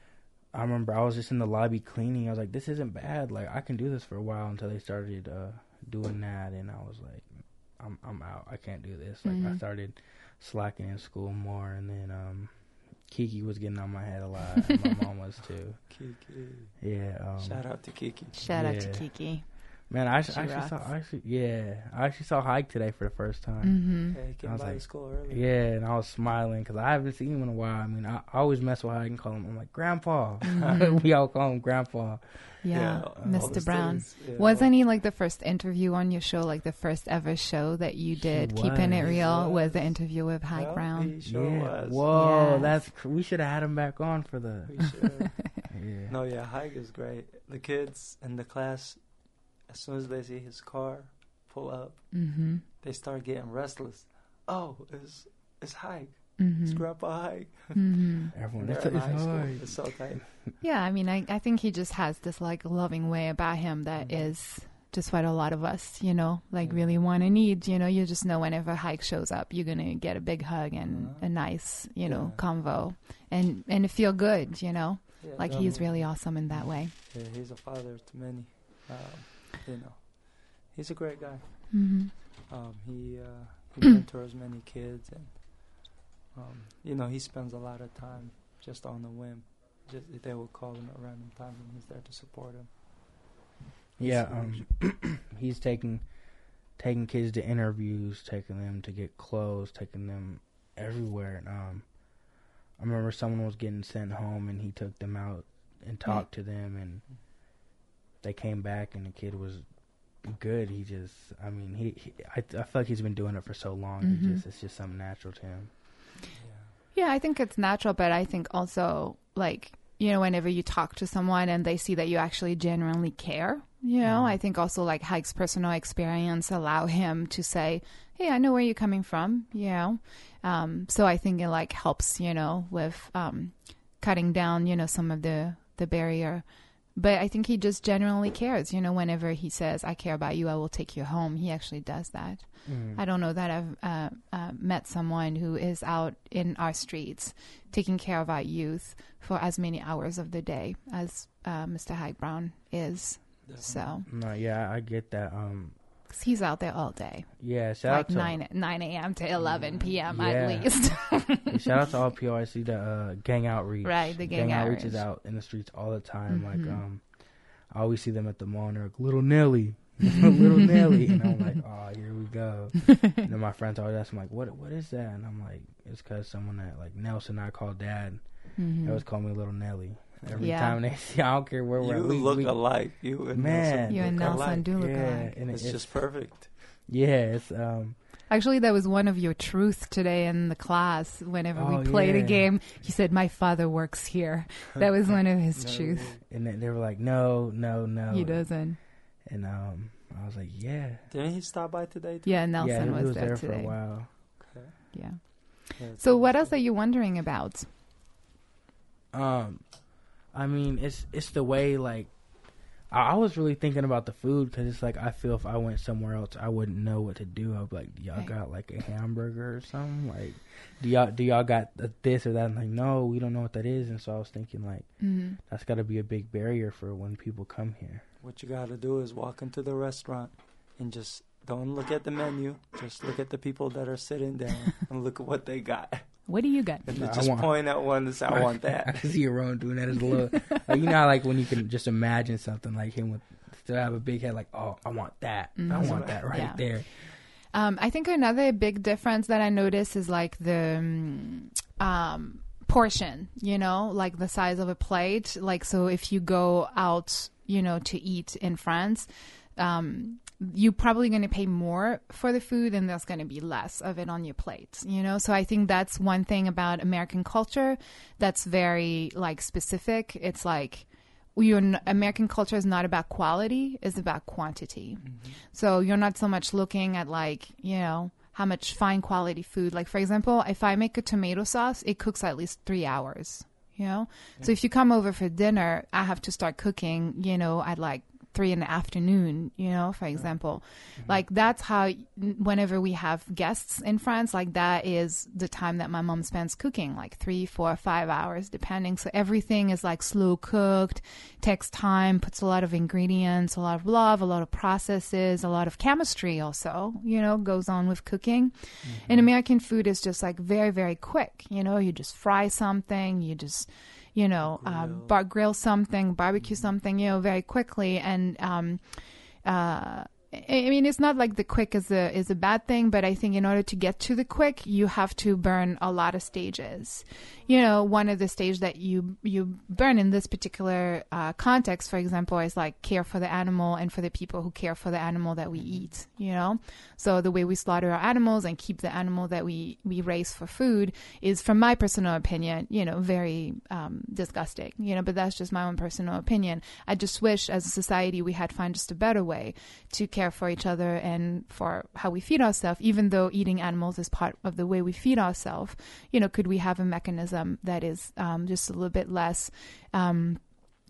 I remember I was just in the lobby cleaning. I was like, this isn't bad. Like, I can do this for a while until they started uh, doing that. And I was like, I'm I'm out. I can't do this. Like, I Mhm. started slacking in school more. And then um, Kiki was getting on my head a lot. And my mom was too. Kiki. Yeah. Um, Shout out to Kiki. Shout out to yeah. Kiki. Man, I, She actually- I actually saw, rocks. I actually, yeah, I actually saw Hike today for the first time. Mm-hmm. Hey, I came was by like, school early. Yeah, and I was smiling because I haven't seen him in a while. I mean, I, I always mess with Hike and call him. I'm like, Grandpa. Mhm. We all call him Grandpa. Yeah, all Mister the Brown. students, yeah. Wasn't he like the first interview on your show, like the first ever show that you did, Keeping It was. Real, He was the was. interview with Hike Yeah, Brown? He sure yeah. was. Whoa, Yes. that's cr- we should have had him back on for the. We should. Yeah. No, yeah, Hike is great. The kids in the class, as soon as they see his car pull up, Mm-hmm. they start getting restless. Oh, it's it's Hike. It's Mm-hmm. Grandpa Hike. Mm-hmm. Everyone, They're it's, in it's high school. hard. It's so tight. Yeah, I mean, I, I think he just has this like loving way about him that Mhm. is just what a lot of us, you know, like Yeah. really want to need. You know, you just know whenever Hike shows up, you're gonna get a big hug and Uh-huh. a nice, you know, Yeah. convo, and and feel good. You know, Yeah, like no, he's really awesome in that way. Yeah, he's a father to many. Um, you know, he's a great guy. Mm-hmm. Um, he uh, he mentors many kids, and um, you know, he spends a lot of time just on a whim. Just they will call him at random times, and he's there to support him. Yeah, um, he's taking taking kids to interviews, taking them to get clothes, taking them everywhere. And, um, I remember someone was getting sent home, and he took them out and talked to them, and they came back, and the kid was good. He just, I mean, he, he I, I feel like he's been doing it for so long. Mhm. He just, it's just something natural to him. Yeah. Yeah, I think it's natural, but I think also, like, you know, whenever you talk to someone and they see that you actually genuinely care, you know, Mhm. I think also like Hike's personal experience allow him to say, hey, I know where you're coming from, you know. Um, so I think it like helps, you know, with um, cutting down, you know, some of the, the barrier. But I think he just genuinely cares, you know, whenever he says, I care about you, I will take you home. He actually does that. Mm. I don't know that I've uh, uh, met someone who is out in our streets taking care of our youth for as many hours of the day as uh, Mister Hike Brown is. So, No, yeah, I get that. Um, 'cause he's out there all day, yeah, shout like out to nine nine a.m. to eleven p.m. at Yeah. least. shout out to all P O. I see the uh, gang outreach. Right, the gang outreach is outreach. out in the streets all the time. Like, Mhm. um, I always see them at the mall and they're like, Little Nelly, Little Nelly. And I'm like, oh, here we go. And then my friends always ask me, like, what, what is that? And I'm like, it's because someone that, like, Nelson I call dad, Mm-hmm. they always call me Little Nelly. Every Yeah. time they see, I don't care where we're You at. We, look we, alike. You and Man. Nelson You and look Nelson alike. do look yeah, alike. and It's it's, just perfect. yeah, it's, um, Actually, that was one of your truths today in the class. Whenever Oh, we played a yeah. game, he said, "My father works here." That was one of his truths. and then they were like, no, no, no. He doesn't. And um, I was like, yeah. Didn't he stop by today? too? Yeah, yeah, Nelson he was, was there, there today. for a while. Okay. Yeah. Yeah, it's So, what awesome. else are you wondering about? Um, I mean, it's it's the way, like, I, I was really thinking about the food because it's like I feel if I went somewhere else, I wouldn't know what to do. I'd be like, do y'all Right. got like a hamburger or something? Like, do y'all do y'all got th- this or that? I'm like, no, we don't know what that is. And so I was thinking, like, Mm-hmm. that's got to be a big barrier for when people come here. What you gotta do is walk into the restaurant and just don't look at the menu. Just look at the people that are sitting down and look at what they got. What do you got? And No, then I just want- point at one and say, I want I that. can see Aaron doing that as a little, like, you know, how, like when you can just imagine something like him with still have a big head, like, oh, I want that, I Mhm. want that right Yeah. there. Um, I think another big difference that I notice is like the um, um, portion, you know, like the size of a plate. Like, so if you go out, you know, to eat in France, um, you're probably going to pay more for the food and there's going to be less of it on your plate, you know? So I think that's one thing about American culture that's very like specific. It's like, You're, n- American culture is not about quality, it's about quantity. So you're not so much looking at like, you know, how much fine quality food. Like, for example, if I make a tomato sauce, it cooks at least three hours, you know? So if you come over for dinner, I have to start cooking, you know, at like three in the afternoon, you know, for example. Like that's how, whenever we have guests in France, like that is the time that my mom spends cooking, like three, four, five hours, depending. So everything is like slow cooked, takes time, puts a lot of ingredients, a lot of love, a lot of processes, a lot of chemistry also, you know, goes on with cooking. And American food is just like very, very quick. You know, you just fry something, you just, you know, uh, bar- grill something, barbecue something, you know, very quickly. And, um, uh, I mean, it's not like the quick is a is a bad thing, but I think in order to get to the quick, you have to burn a lot of stages. You know, one of the stages that you you burn in this particular uh, context, for example, is like care for the animal and for the people who care for the animal that we eat. You know, so the way we slaughter our animals and keep the animal that we we raise for food is, from my personal opinion, you know, very um, disgusting. You know, but that's just my own personal opinion. I just wish, as a society, we had found just a better way to care for each other and for how we feed ourselves, even though eating animals is part of the way we feed ourselves. You know, could we have a mechanism that is um, just a little bit less um,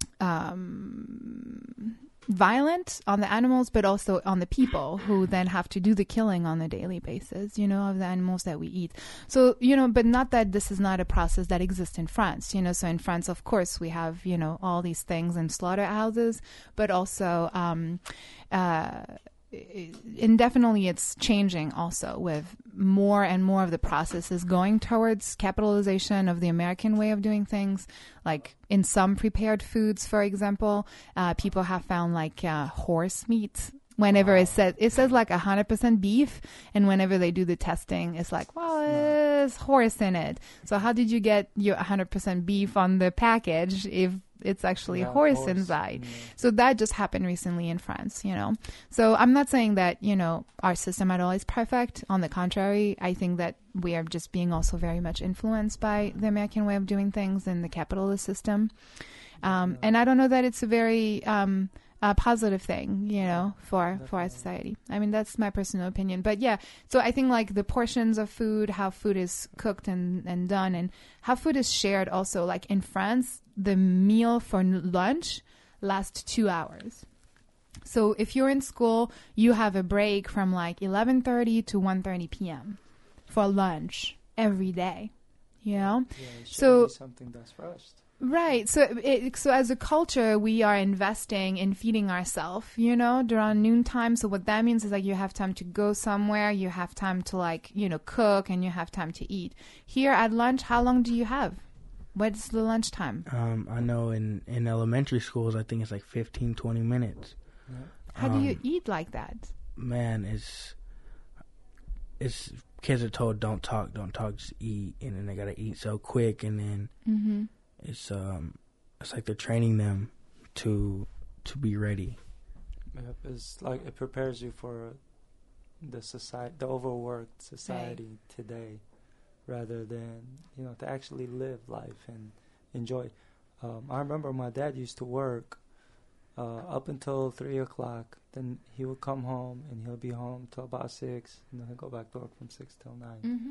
um, violent on the animals, but also on the people who then have to do the killing on a daily basis, you know, of the animals that we eat. So, you know, but not that this is not a process that exists in France, you know. So in France, of course, we have, you know, all these things in slaughterhouses, but also um, uh, and definitely it's changing also, with more and more of the processes going towards capitalization of the American way of doing things. Like in some prepared foods, for example, uh, people have found like uh, horse meat. Whenever it says it says like one hundred percent beef, and whenever they do the testing, it's like, well, there's horse in it. So how did you get your one hundred percent beef on the package if it's actually Yeah, horse, horse. inside? Mm. So that just happened recently in France, you know. So I'm not saying that, you know, our system at all is perfect. On the contrary, I think that we are just being also very much influenced by the American way of doing things and the capitalist system. Um, and I don't know that it's a very um, a positive thing, you know, for, for our society. I mean, that's my personal opinion. But yeah, so I think like the portions of food, how food is cooked and, and done, and how food is shared also. Like in France, the meal for n- lunch lasts two hours. So if you're in school, you have a break from like eleven thirty to one thirty p.m. for lunch every day, you know? Yeah, it should So- be something that's rushed. Right. So, it, so as a culture, we are investing in feeding ourselves, you know, during noontime. So what that means is like you have time to go somewhere, you have time to like, you know, cook, and you have time to eat. Here at lunch, how long do you have? What's the lunchtime? Um, I know in, in elementary schools, I think it's like fifteen, twenty minutes. Yeah. How do you Um, eat like that? Man, it's it's kids are told don't talk, don't talk, just eat, and then they gotta eat so quick, and then Mm-hmm. it's um it's like they're training them to to be ready. Yep, it's like it prepares you for the society, the overworked society today, rather than, you know, to actually live life and enjoy. Um, I remember my dad used to work uh, up until three o'clock. Then he would come home and he'll be home till about six, and then he'll go back to work from six till nine. Mm-hmm.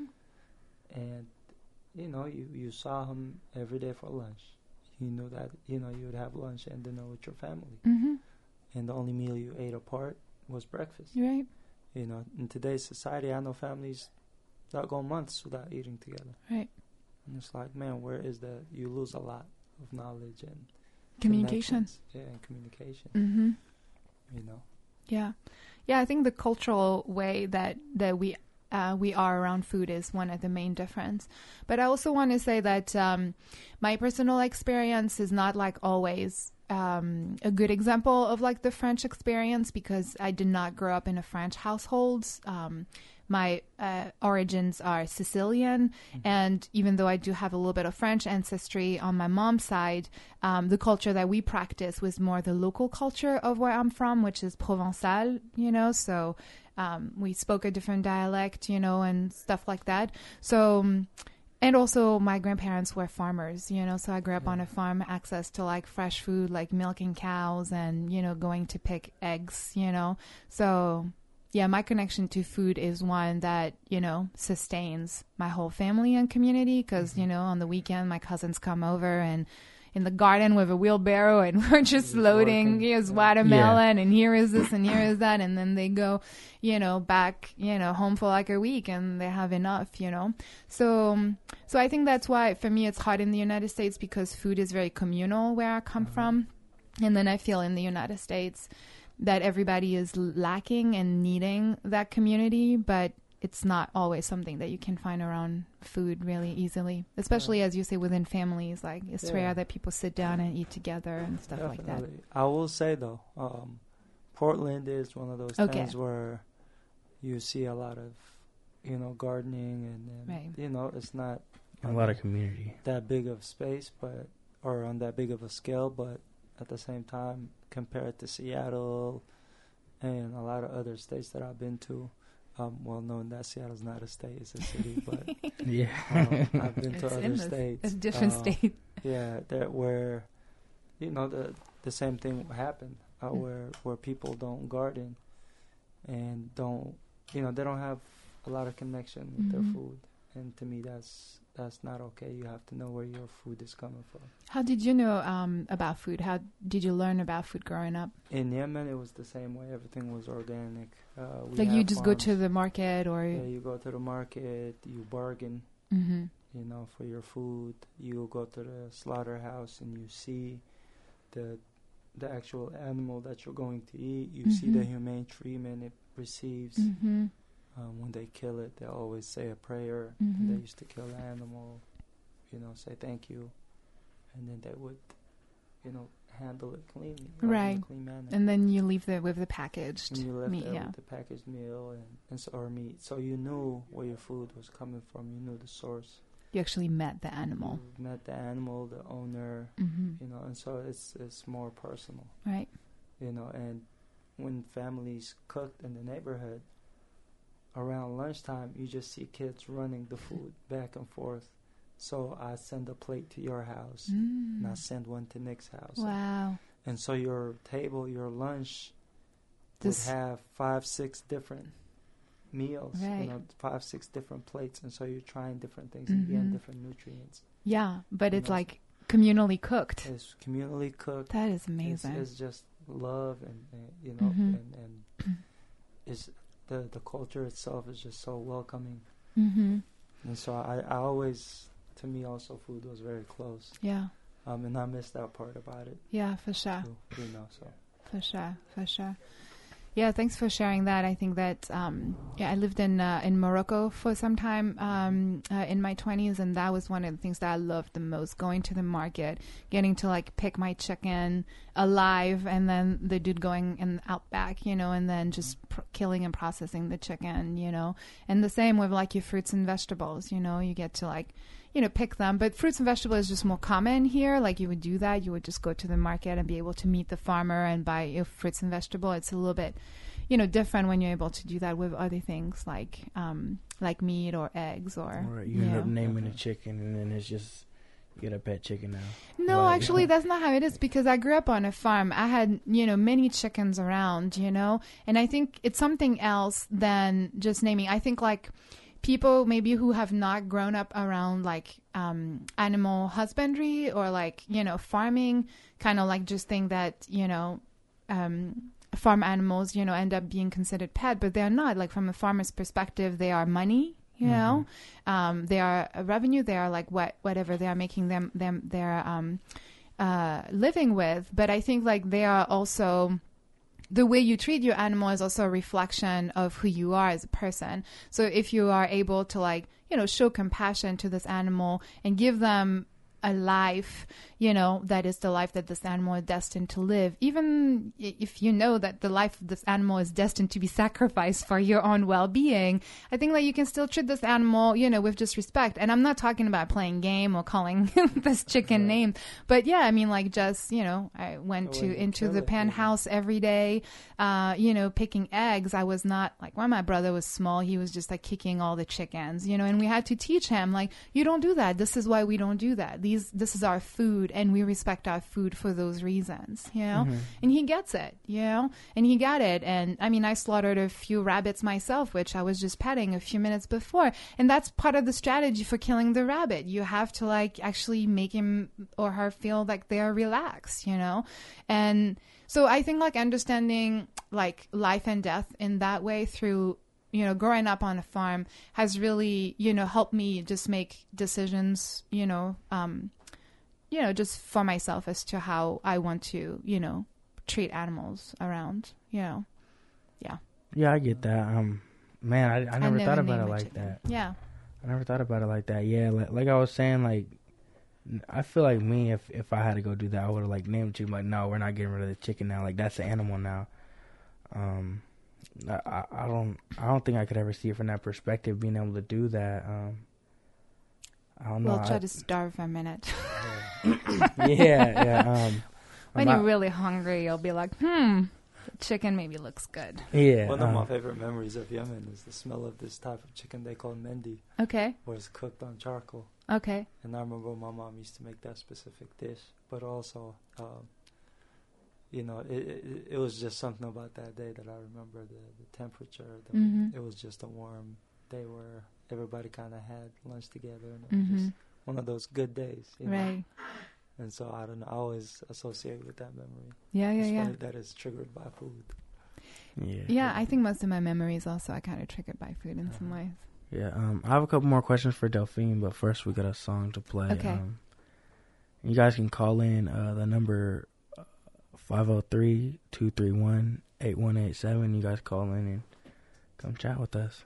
And you know, you you saw him every day for lunch. You knew that, you know, you would have lunch and dinner with your family. Mm-hmm. And the only meal you ate apart was breakfast. Right. You know, in today's society, I know families that go months without eating together. Right. And it's like, man, where is that? You lose a lot of knowledge and Communication. connections. Yeah, and communication. Mm-hmm. You know. Yeah, yeah. I think the cultural way that that we uh, we are around food is one of the main difference. But I also want to say that um, my personal experience is not like always um, a good example of like the French experience, because I did not grow up in a French household. Um, my uh, origins are Sicilian, mm-hmm. and even though I do have a little bit of French ancestry on my mom's side, um, the culture that we practice was more the local culture of where I'm from, which is Provençal, you know, so um, we spoke a different dialect, you know, and stuff like that. So, um, and also my grandparents were farmers, you know, so I grew up Yeah. on a farm, access to like fresh food, like milking cows and, you know, going to pick eggs, you know, so... Yeah, my connection to food is one that, you know, sustains my whole family and community, because, mm-hmm. you know, on the weekend, my cousins come over and in the garden with a wheelbarrow and we're just He's loading, working. here's Yeah. watermelon, yeah. and here is this and here is that. And then they go, you know, back, you know, home for like a week and they have enough, you know. So, so I think that's why for me it's hard in the United States, because food is very communal where I come mm-hmm. from. And then I feel in the United States that everybody is lacking and needing that community, but it's not always something that you can find around food really easily, especially, yeah. as you say, within families. Like, it's yeah. rare that people sit down and eat together and stuff Definitely. like that. I will say, though, um, Portland is one of those okay. towns where you see a lot of, you know, gardening and, and right. you know, it's not a lot of community, that big of space, but or on that big of a scale, but at the same time, compared to Seattle and a lot of other states that I've been to, um, well, knowing that Seattle's not a state, it's a city, but yeah, um, I've been to it's other states. It's a different um, state. Yeah, that where, you know, the the same thing happened, uh, mm. where where people don't garden and don't, you know, they don't have a lot of connection with mm-hmm. their food, and to me, that's. That's not okay. You have to know where your food is coming from. How did you know um, about food? How did you learn about food growing up? In Yemen, it was the same way. Everything was organic. Uh, we like you just farms. go to the market, or yeah, you go to the market. You bargain, mm-hmm. you know, for your food. You go to the slaughterhouse and you see the the actual animal that you're going to eat. You mm-hmm. see the humane treatment it receives. Mm-hmm. Um, when they kill it, they always say a prayer. Mm-hmm. And they used to kill the animal, you know, say thank you, and then they would, you know, handle it cleanly, right? In a clean manner. And then you leave there with the packaged and you left meat, there yeah. with the packaged meal and, and so, or meat, so you knew where your food was coming from. You knew the source. You actually met the animal. You met the animal, the owner, mm-hmm. you know, and so it's it's more personal, right? You know, and when families cooked in the neighborhood. Around lunchtime, you just see kids running the food back and forth. So I send a plate to your house, mm. and I send one to Nick's house. Wow. And so your table, your lunch, this would have five, six different meals, right. you know, five, six different plates. And so you're trying different things mm-hmm. and getting different nutrients. Yeah, but you it's know, like communally cooked. It's communally cooked. That is amazing. It's, it's just love and, and you know, mm-hmm. and, and it's... The the culture itself is just so welcoming, mm-hmm. and so I, I always, to me also, food was very close. Yeah. Um, and I miss that part about it. Yeah, for sure. Too, you know, so. For sure, for sure. Yeah, thanks for sharing that. I think that um, yeah, I lived in uh, in Morocco for some time um, uh, in my twenties, and that was one of the things that I loved the most. Going to the market, getting to like pick my chicken alive, and then the dude going in out back, you know, and then just pr- killing and processing the chicken, you know. And the same with like your fruits and vegetables, you know, you get to like, you know, pick them. But fruits and vegetables is just more common here. Like you would do that. You would just go to the market and be able to meet the farmer and buy your fruits and vegetables. It's a little bit, you know, different when you're able to do that with other things like um, like meat or eggs or, or you, you end know. up naming a chicken and then it's just, you get a pet chicken now. No, Well, actually, yeah. that's not how it is because I grew up on a farm. I had, you know, many chickens around, you know, and I think it's something else than just naming. I think like people maybe who have not grown up around like um, animal husbandry or like, you know, farming kind of like just think that, you know, um, farm animals, you know, end up being considered pet, but they're not. Like from a farmer's perspective, they are money. You know, mm-hmm. um, they are a revenue. They are like what whatever they are making them them they're um, uh, living with. But I think like they are also the way you treat your animal is also a reflection of who you are as a person. So if you are able to like you know show compassion to this animal and give them a life, you know, that is the life that this animal is destined to live. Even if you know that the life of this animal is destined to be sacrificed for your own well-being, I think that you can still treat this animal, you know, with just respect. And I'm not talking about playing game or calling this chicken Right. name, but yeah, I mean, like just, you know, I went The to way you into kill the it, pen yeah. house every day, uh, you know, picking eggs. I was not like when my brother was small, he was just like kicking all the chickens, you know, and we had to teach him like, you don't do that. This is why we don't do that. These this is our food and we respect our food for those reasons, you know. Mm-hmm. And he gets it, you know, and he got it. And I mean, I slaughtered a few rabbits myself, which I was just petting a few minutes before, and that's part of the strategy for killing the rabbit. You have to like actually make him or her feel like they are relaxed, you know. And so I think like understanding like life and death in that way through, you know, growing up on a farm has really, you know, helped me just make decisions, you know, um, you know, just for myself as to how I want to, you know, treat animals around, you know. Yeah. Yeah, I get that. Um, man, I, I never I thought never about it named my like chicken. that. Yeah. I never thought about it like that. Yeah, like, like I was saying, like, I feel like me, if if I had to go do that, I would have, like, named you, like, no, we're not getting rid of the chicken now. Like, that's the animal now. Um, I, I, I don't I don't think I could ever see it from that perspective, being able to do that. Um, I don't know. We'll try I, to starve for a minute. yeah, yeah. Um, When I'm you're not- really hungry, you'll be like, hmm, the chicken maybe looks good. yeah. One of my um, favorite memories of Yemen is the smell of this type of chicken they call mendi, Okay. where it's cooked on charcoal. Okay. And I remember my mom used to make that specific dish, but also, um, you know, it, it it was just something about that day that I remember the, the temperature. The, Mhm. It was just a warm day where everybody kind of had lunch together, and it was Mhm. just one of those good days. You know? Right. And so I don't know. I always associate with that memory. Yeah, yeah, it's yeah. funny that it's triggered by food. yeah. Yeah, I think most of my memories also are kind of triggered by food in some Uh-huh. ways. Yeah, um, I have a couple more questions for Delphine, but first we got a song to play. Okay. Um, you guys can call in uh, the number five oh three, two three one, eight one eight seven. You guys call in and come chat with us.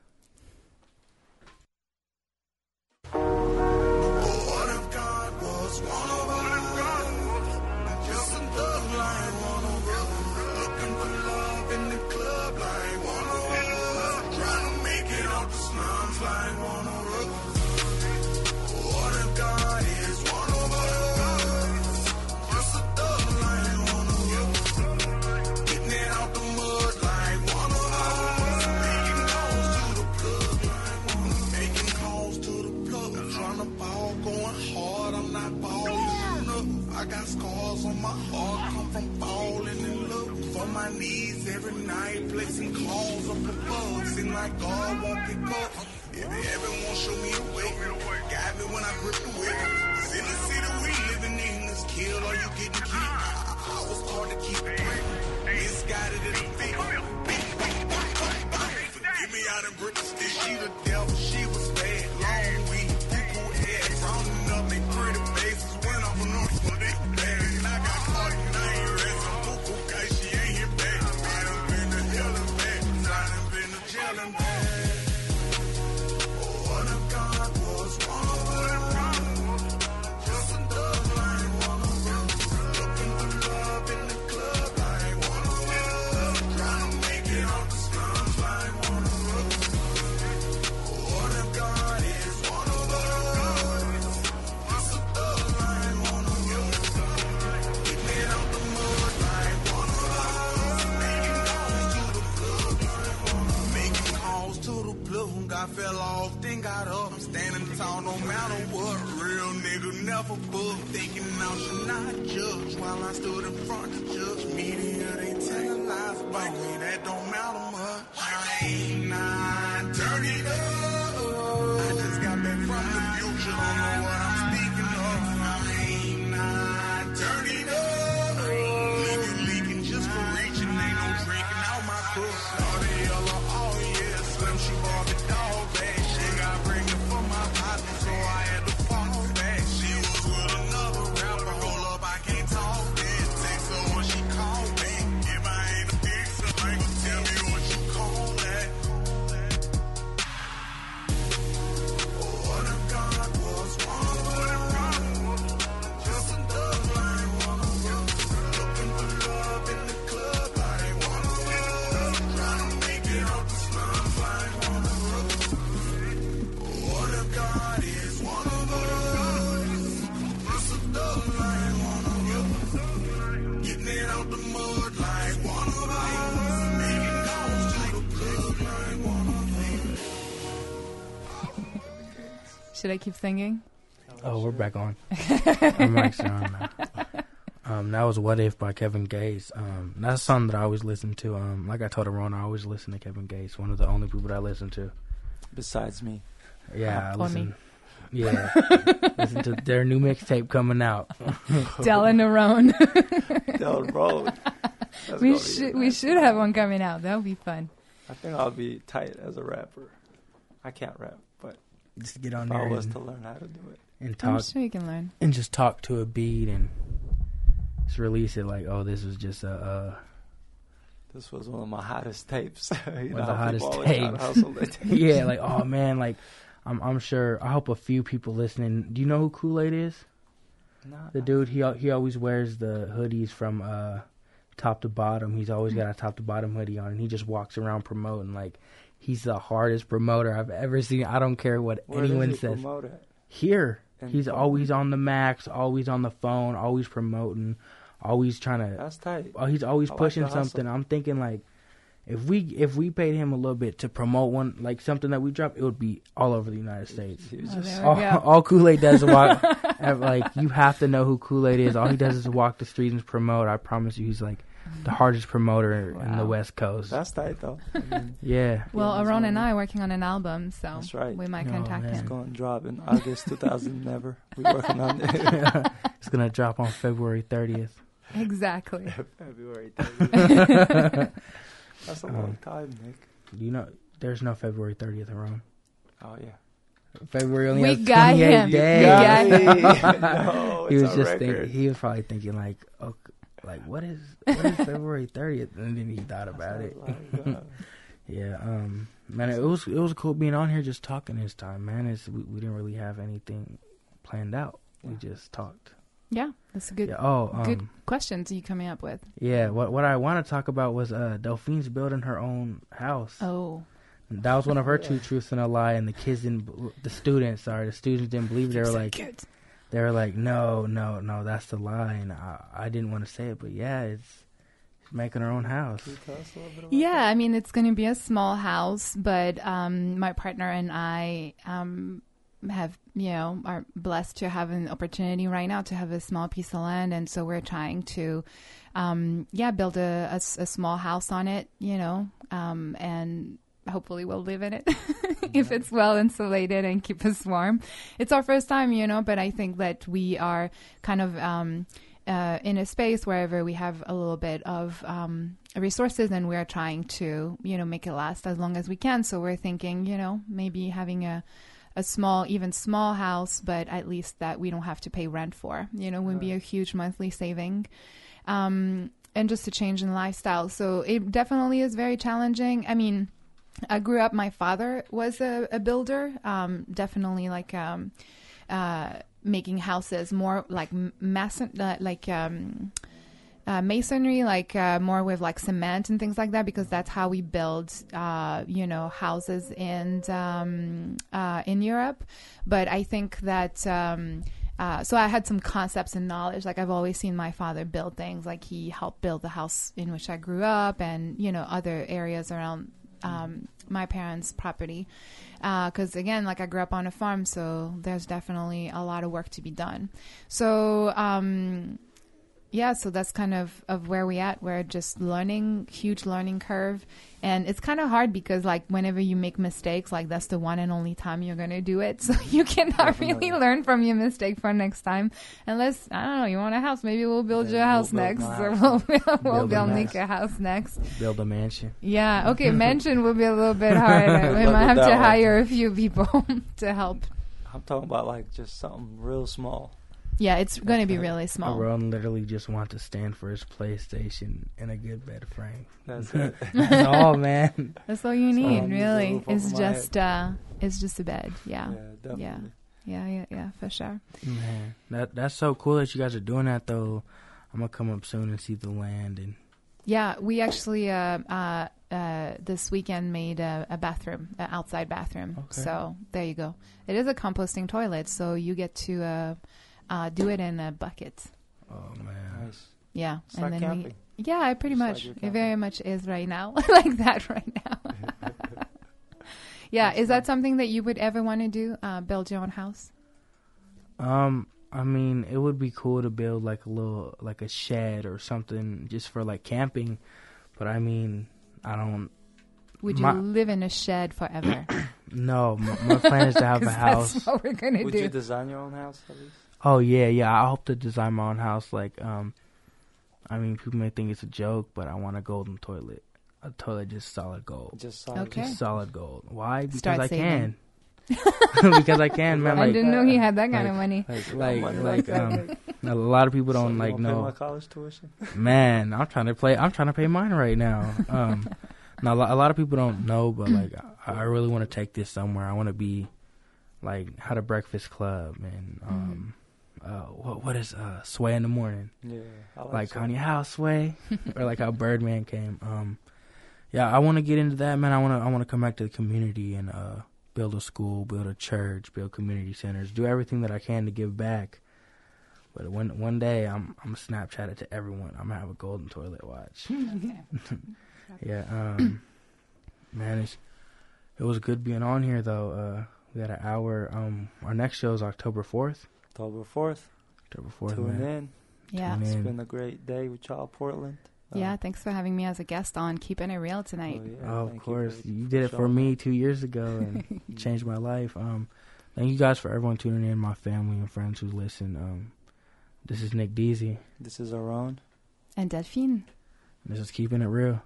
I got scars on my heart, come from falling in love. On my knees every night, placing calls up above. Seem like God won't pick up. If heaven won't show me the way, guide me when I grip the wheel. In the city we living in, is killed or you getting killed. I was taught to keep it real, misguided in the field. Forgive me, I done grip the stick. She the devil, she was bad, long weed, poo-poo head, rounding up they pretty faces. Went off and on for they bad. And I got caught and I ain't resting. Poo-poo guy, she ain't here back. I done been to hell and fell off, then got up. I'm standing tall no matter what. Real nigga never book. Thinking I should not judge while I stood in front to judge. Media, they telling lies about me. That don't matter much. I ain't not dirty up. I just got back from the future. Don't know what I'm speaking of. I ain't not dirty up. Leaking, leaking just for reaching. Ain't no drinking out my cup. All the yellow, oh yeah. Slim, she bought the dog bag. She got bringing for my posse, so I had to fall back. She was with another rapper. Hold up, I can't talk that. Text her when she called back. If I ain't a fixer, like, tell me what you call that. What if God was one of us? Just a thug like one of us. Looking for love in the club like one of us. Trying to make it out the slums like one of us. What if God is one of us? Just a thug like one of us. Getting it out the mud like one of us. Making calls to the plug like one of us. Should I keep singing? Oh, we're back on. I'm actually on now. Um, that was "What If" by Kevin Gates. Um, that's a song that I always listen to. Um, like I told everyone, I always listen to Kevin Gates. One of the only people that I listen to. Besides me. Yeah, I Or listen. me. Yeah, listen to their new mixtape coming out. Del and Narone. Del Road. That's we gonna be should a we nice should have one coming out. That would be fun. I think I'll be tight as a rapper. I can't rap, but Just get on if I there was and, to learn how to do it. and I'm talk sure you can learn. and just talk to a beat and just release it like, oh, this was just a. Uh, This was one of my hottest tapes. You One of know the how hottest people always try to tapes. hustle their tapes. yeah, like oh man, like I'm I'm sure. I hope a few people listening. Do you know who Kool-Aid is? Nah, The dude, he al- he always wears the hoodies from uh, top to bottom. He's always got a top to bottom hoodie on, and he just walks around promoting. Like he's the hardest promoter I've ever seen. I don't care what Where anyone does he says. promote it? Here, In he's Portland? always on the max, always on the phone, always promoting, always trying to. That's tight. Oh, he's always I like pushing the hustle. something. I'm thinking like, if we if we paid him a little bit to promote one like something that we dropped, it would be all over the United States. He was Oh, just there we All, go. all Kool-Aid does is walk. Like you have to know who Kool-Aid is. All he does is walk the streets and promote. I promise you, he's like the hardest promoter in the Wow. West Coast. That's tight though. I mean, yeah. Well, he's Aaron and one- I are working on an album, so That's right. we might Oh, contact man. It's him. going to drop in August two thousand. Never. We're working on it. It's gonna drop on February thirtieth. Exactly. February thirtieth. That's a Um, long time, Nick. You know, there's no February thirtieth around. Oh yeah. February only We has got twenty-eight him. days. We got him. No, he it's was on just record. thinking. He was probably thinking like, oh, like what is what is February thirtieth? And then he thought about it. Like, uh, Yeah, um, man, it was it was cool being on here just talking this time, man. It's we, we didn't really have anything planned out. We just talked. Yeah, that's a good Yeah. Oh, um, good questions you coming up with. yeah. What what I want to talk about was uh, Delphine's building her own house. Oh, That was one of her two truths and a lie, and the kids didn't, b- the students, sorry, the students didn't believe. They were so like, cute. they were like, no, no, no, that's the lie, and I, I didn't want to say it, but yeah, it's, it's making her own house. Can you tell us a little bit about Yeah, I mean, it's going to be a small house, but um, my partner and I um, have, you know, are blessed to have an opportunity right now to have a small piece of land. And so we're trying to, um, yeah, build a, a s- a small house on it, you know, um, and hopefully we'll live in it if it's well insulated and keep us warm. It's our first time, you know, but I think that we are kind of um, uh, in a space wherever we have a little bit of um, resources, and we're trying to, you know, make it last as long as we can. So we're thinking, you know, maybe having a a small, even small house, but at least that we don't have to pay rent for, you know, would be a huge monthly saving. Um, and just a change in lifestyle. So it definitely is very challenging. I mean, I grew up, my father was a, a builder, um, definitely like um, uh, making houses more like mason, uh, like um, uh, masonry, like uh, more with like cement and things like that, because that's how we build, uh, you know, houses in um, uh, in Europe. But I think that. Um, Uh, so I had some concepts and knowledge. Like I've always seen my father build things. Like he helped build the house in which I grew up, and you know other areas around um, my parents' property. Because, uh, again, like I grew up on a farm, so there's definitely a lot of work to be done. So, um, yeah, so that's kind of, of where we at. We're just learning, huge learning curve. And it's kind of hard because, like, whenever you make mistakes, like, that's the one and only time you're going to do it. So you cannot really learn from your mistake for next time. Unless, I don't know, you want a house. Maybe we'll build yeah, your house we'll next. Or we'll, we'll build, build Nick a house next. Build a mansion. Yeah, okay, mansion will be a little bit harder. We might have to hire one. a few people to help. I'm talking about, like, just something real small. Yeah, it's going to be really small. Ron literally just wants to stand for his PlayStation in a good bed frame. That's it. That's all, man. That's all you need, so really. It's just, uh, it's just a bed. Yeah. Yeah, definitely. Yeah. Yeah, yeah, yeah, for sure. Man, that that's so cool that you guys are doing that, though. I'm gonna come up soon and see the land and. Yeah, we actually uh, uh, uh, this weekend made a, a bathroom, an outside bathroom. Okay. So there you go. It is a composting toilet, so you get to. Uh, Uh, do it in a bucket. Oh man, nice. Yeah, it's and like then camping. we. Yeah, pretty Just much. Like it very much is right now, like that right now. Yeah, That's is that something that you would ever want to do? Uh, build your own house? Um, I mean, it would be cool to build like a little, like a shed or something, just for like camping. But I mean, I don't. Would you my, live in a shed forever? No, my, my plan is to have a house. That's what we're gonna would do. Would you design your own house at least? Oh yeah, yeah. I hope to design my own house. Like, um, I mean, people may think it's a joke, but I want a golden toilet. A toilet just solid gold. Just solid. Okay. Just solid gold. Why? Because Start I saving. can. Because I can, man. Like, I didn't know he had that kind like, of money. Like, like, like um, a lot of people don't so like you know. Pay my college tuition? Man, I'm trying to play. I'm trying to pay mine right now. Um, now a lot of people don't know, but like, I, I really want to take this somewhere. I want to be like How to Breakfast Club and um. Uh, what what is uh Sway in the Morning? Yeah, I like, like so. Kanye House Sway, or like how Birdman came. Um, yeah, I want to get into that, man. I want to I want to come back to the community and uh build a school, build a church, build community centers, do everything that I can to give back. But one one day I'm I'm gonna Snapchat it to everyone. I'm gonna have a golden toilet watch. Okay. Yeah, um, man, it's, it was good being on here though. Uh, we got an hour. Um, our next show is October fourth. October fourth. October fourth, Tune man. in. Yeah. Tune It's in. been a great day with y'all, Portland. Uh, Yeah, thanks for having me as a guest on Keeping It Real tonight. Oh, yeah, Oh, of thank course. You, for, You did it for showing me up. two years ago and changed my life. Um, thank you guys for everyone tuning in, my family and friends who listen. Um, this is Nick Deasy. This is Aaron. And Delphine. This is Keeping It Real.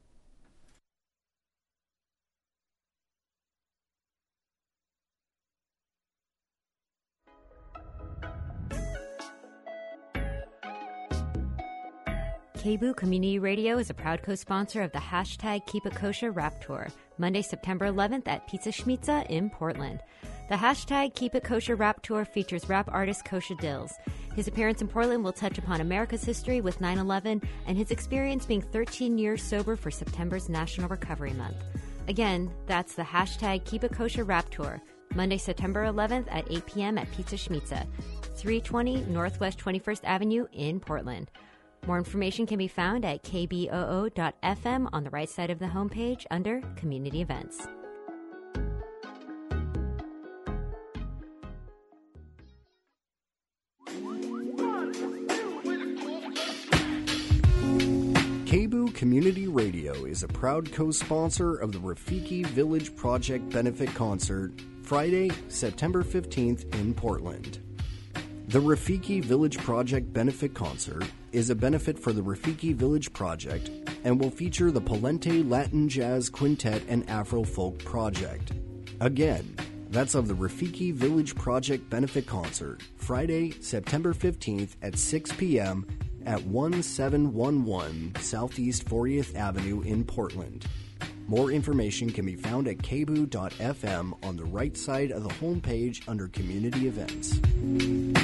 K B O O Community Radio is a proud co-sponsor of the hashtag Keep It Kosher Rap Tour, Monday, September eleventh at Pizza Schmitza in Portland. The hashtag Keep It Kosher Rap Tour features rap artist Kosher Dills. His appearance in Portland will touch upon America's history with nine eleven and his experience being thirteen years sober for September's National Recovery Month. Again, that's the hashtag Keep It Kosher Rap Tour, Monday, September eleventh at eight p.m. at Pizza Schmitza, three twenty Northwest twenty-first Avenue in Portland. More information can be found at k b o o dot f m on the right side of the homepage under Community Events. K B O O Community Radio is a proud co-sponsor of the Rafiki Village Project Benefit Concert, Friday, September fifteenth in Portland. The Rafiki Village Project Benefit Concert is a benefit for the Rafiki Village Project and will feature the Polente Latin Jazz Quintet and Afro Folk Project. Again, that's of the Rafiki Village Project Benefit Concert, Friday, September fifteenth at six p.m. at seventeen eleven Southeast fortieth Avenue in Portland. More information can be found at k b o o dot f m on the right side of the homepage under Community Events.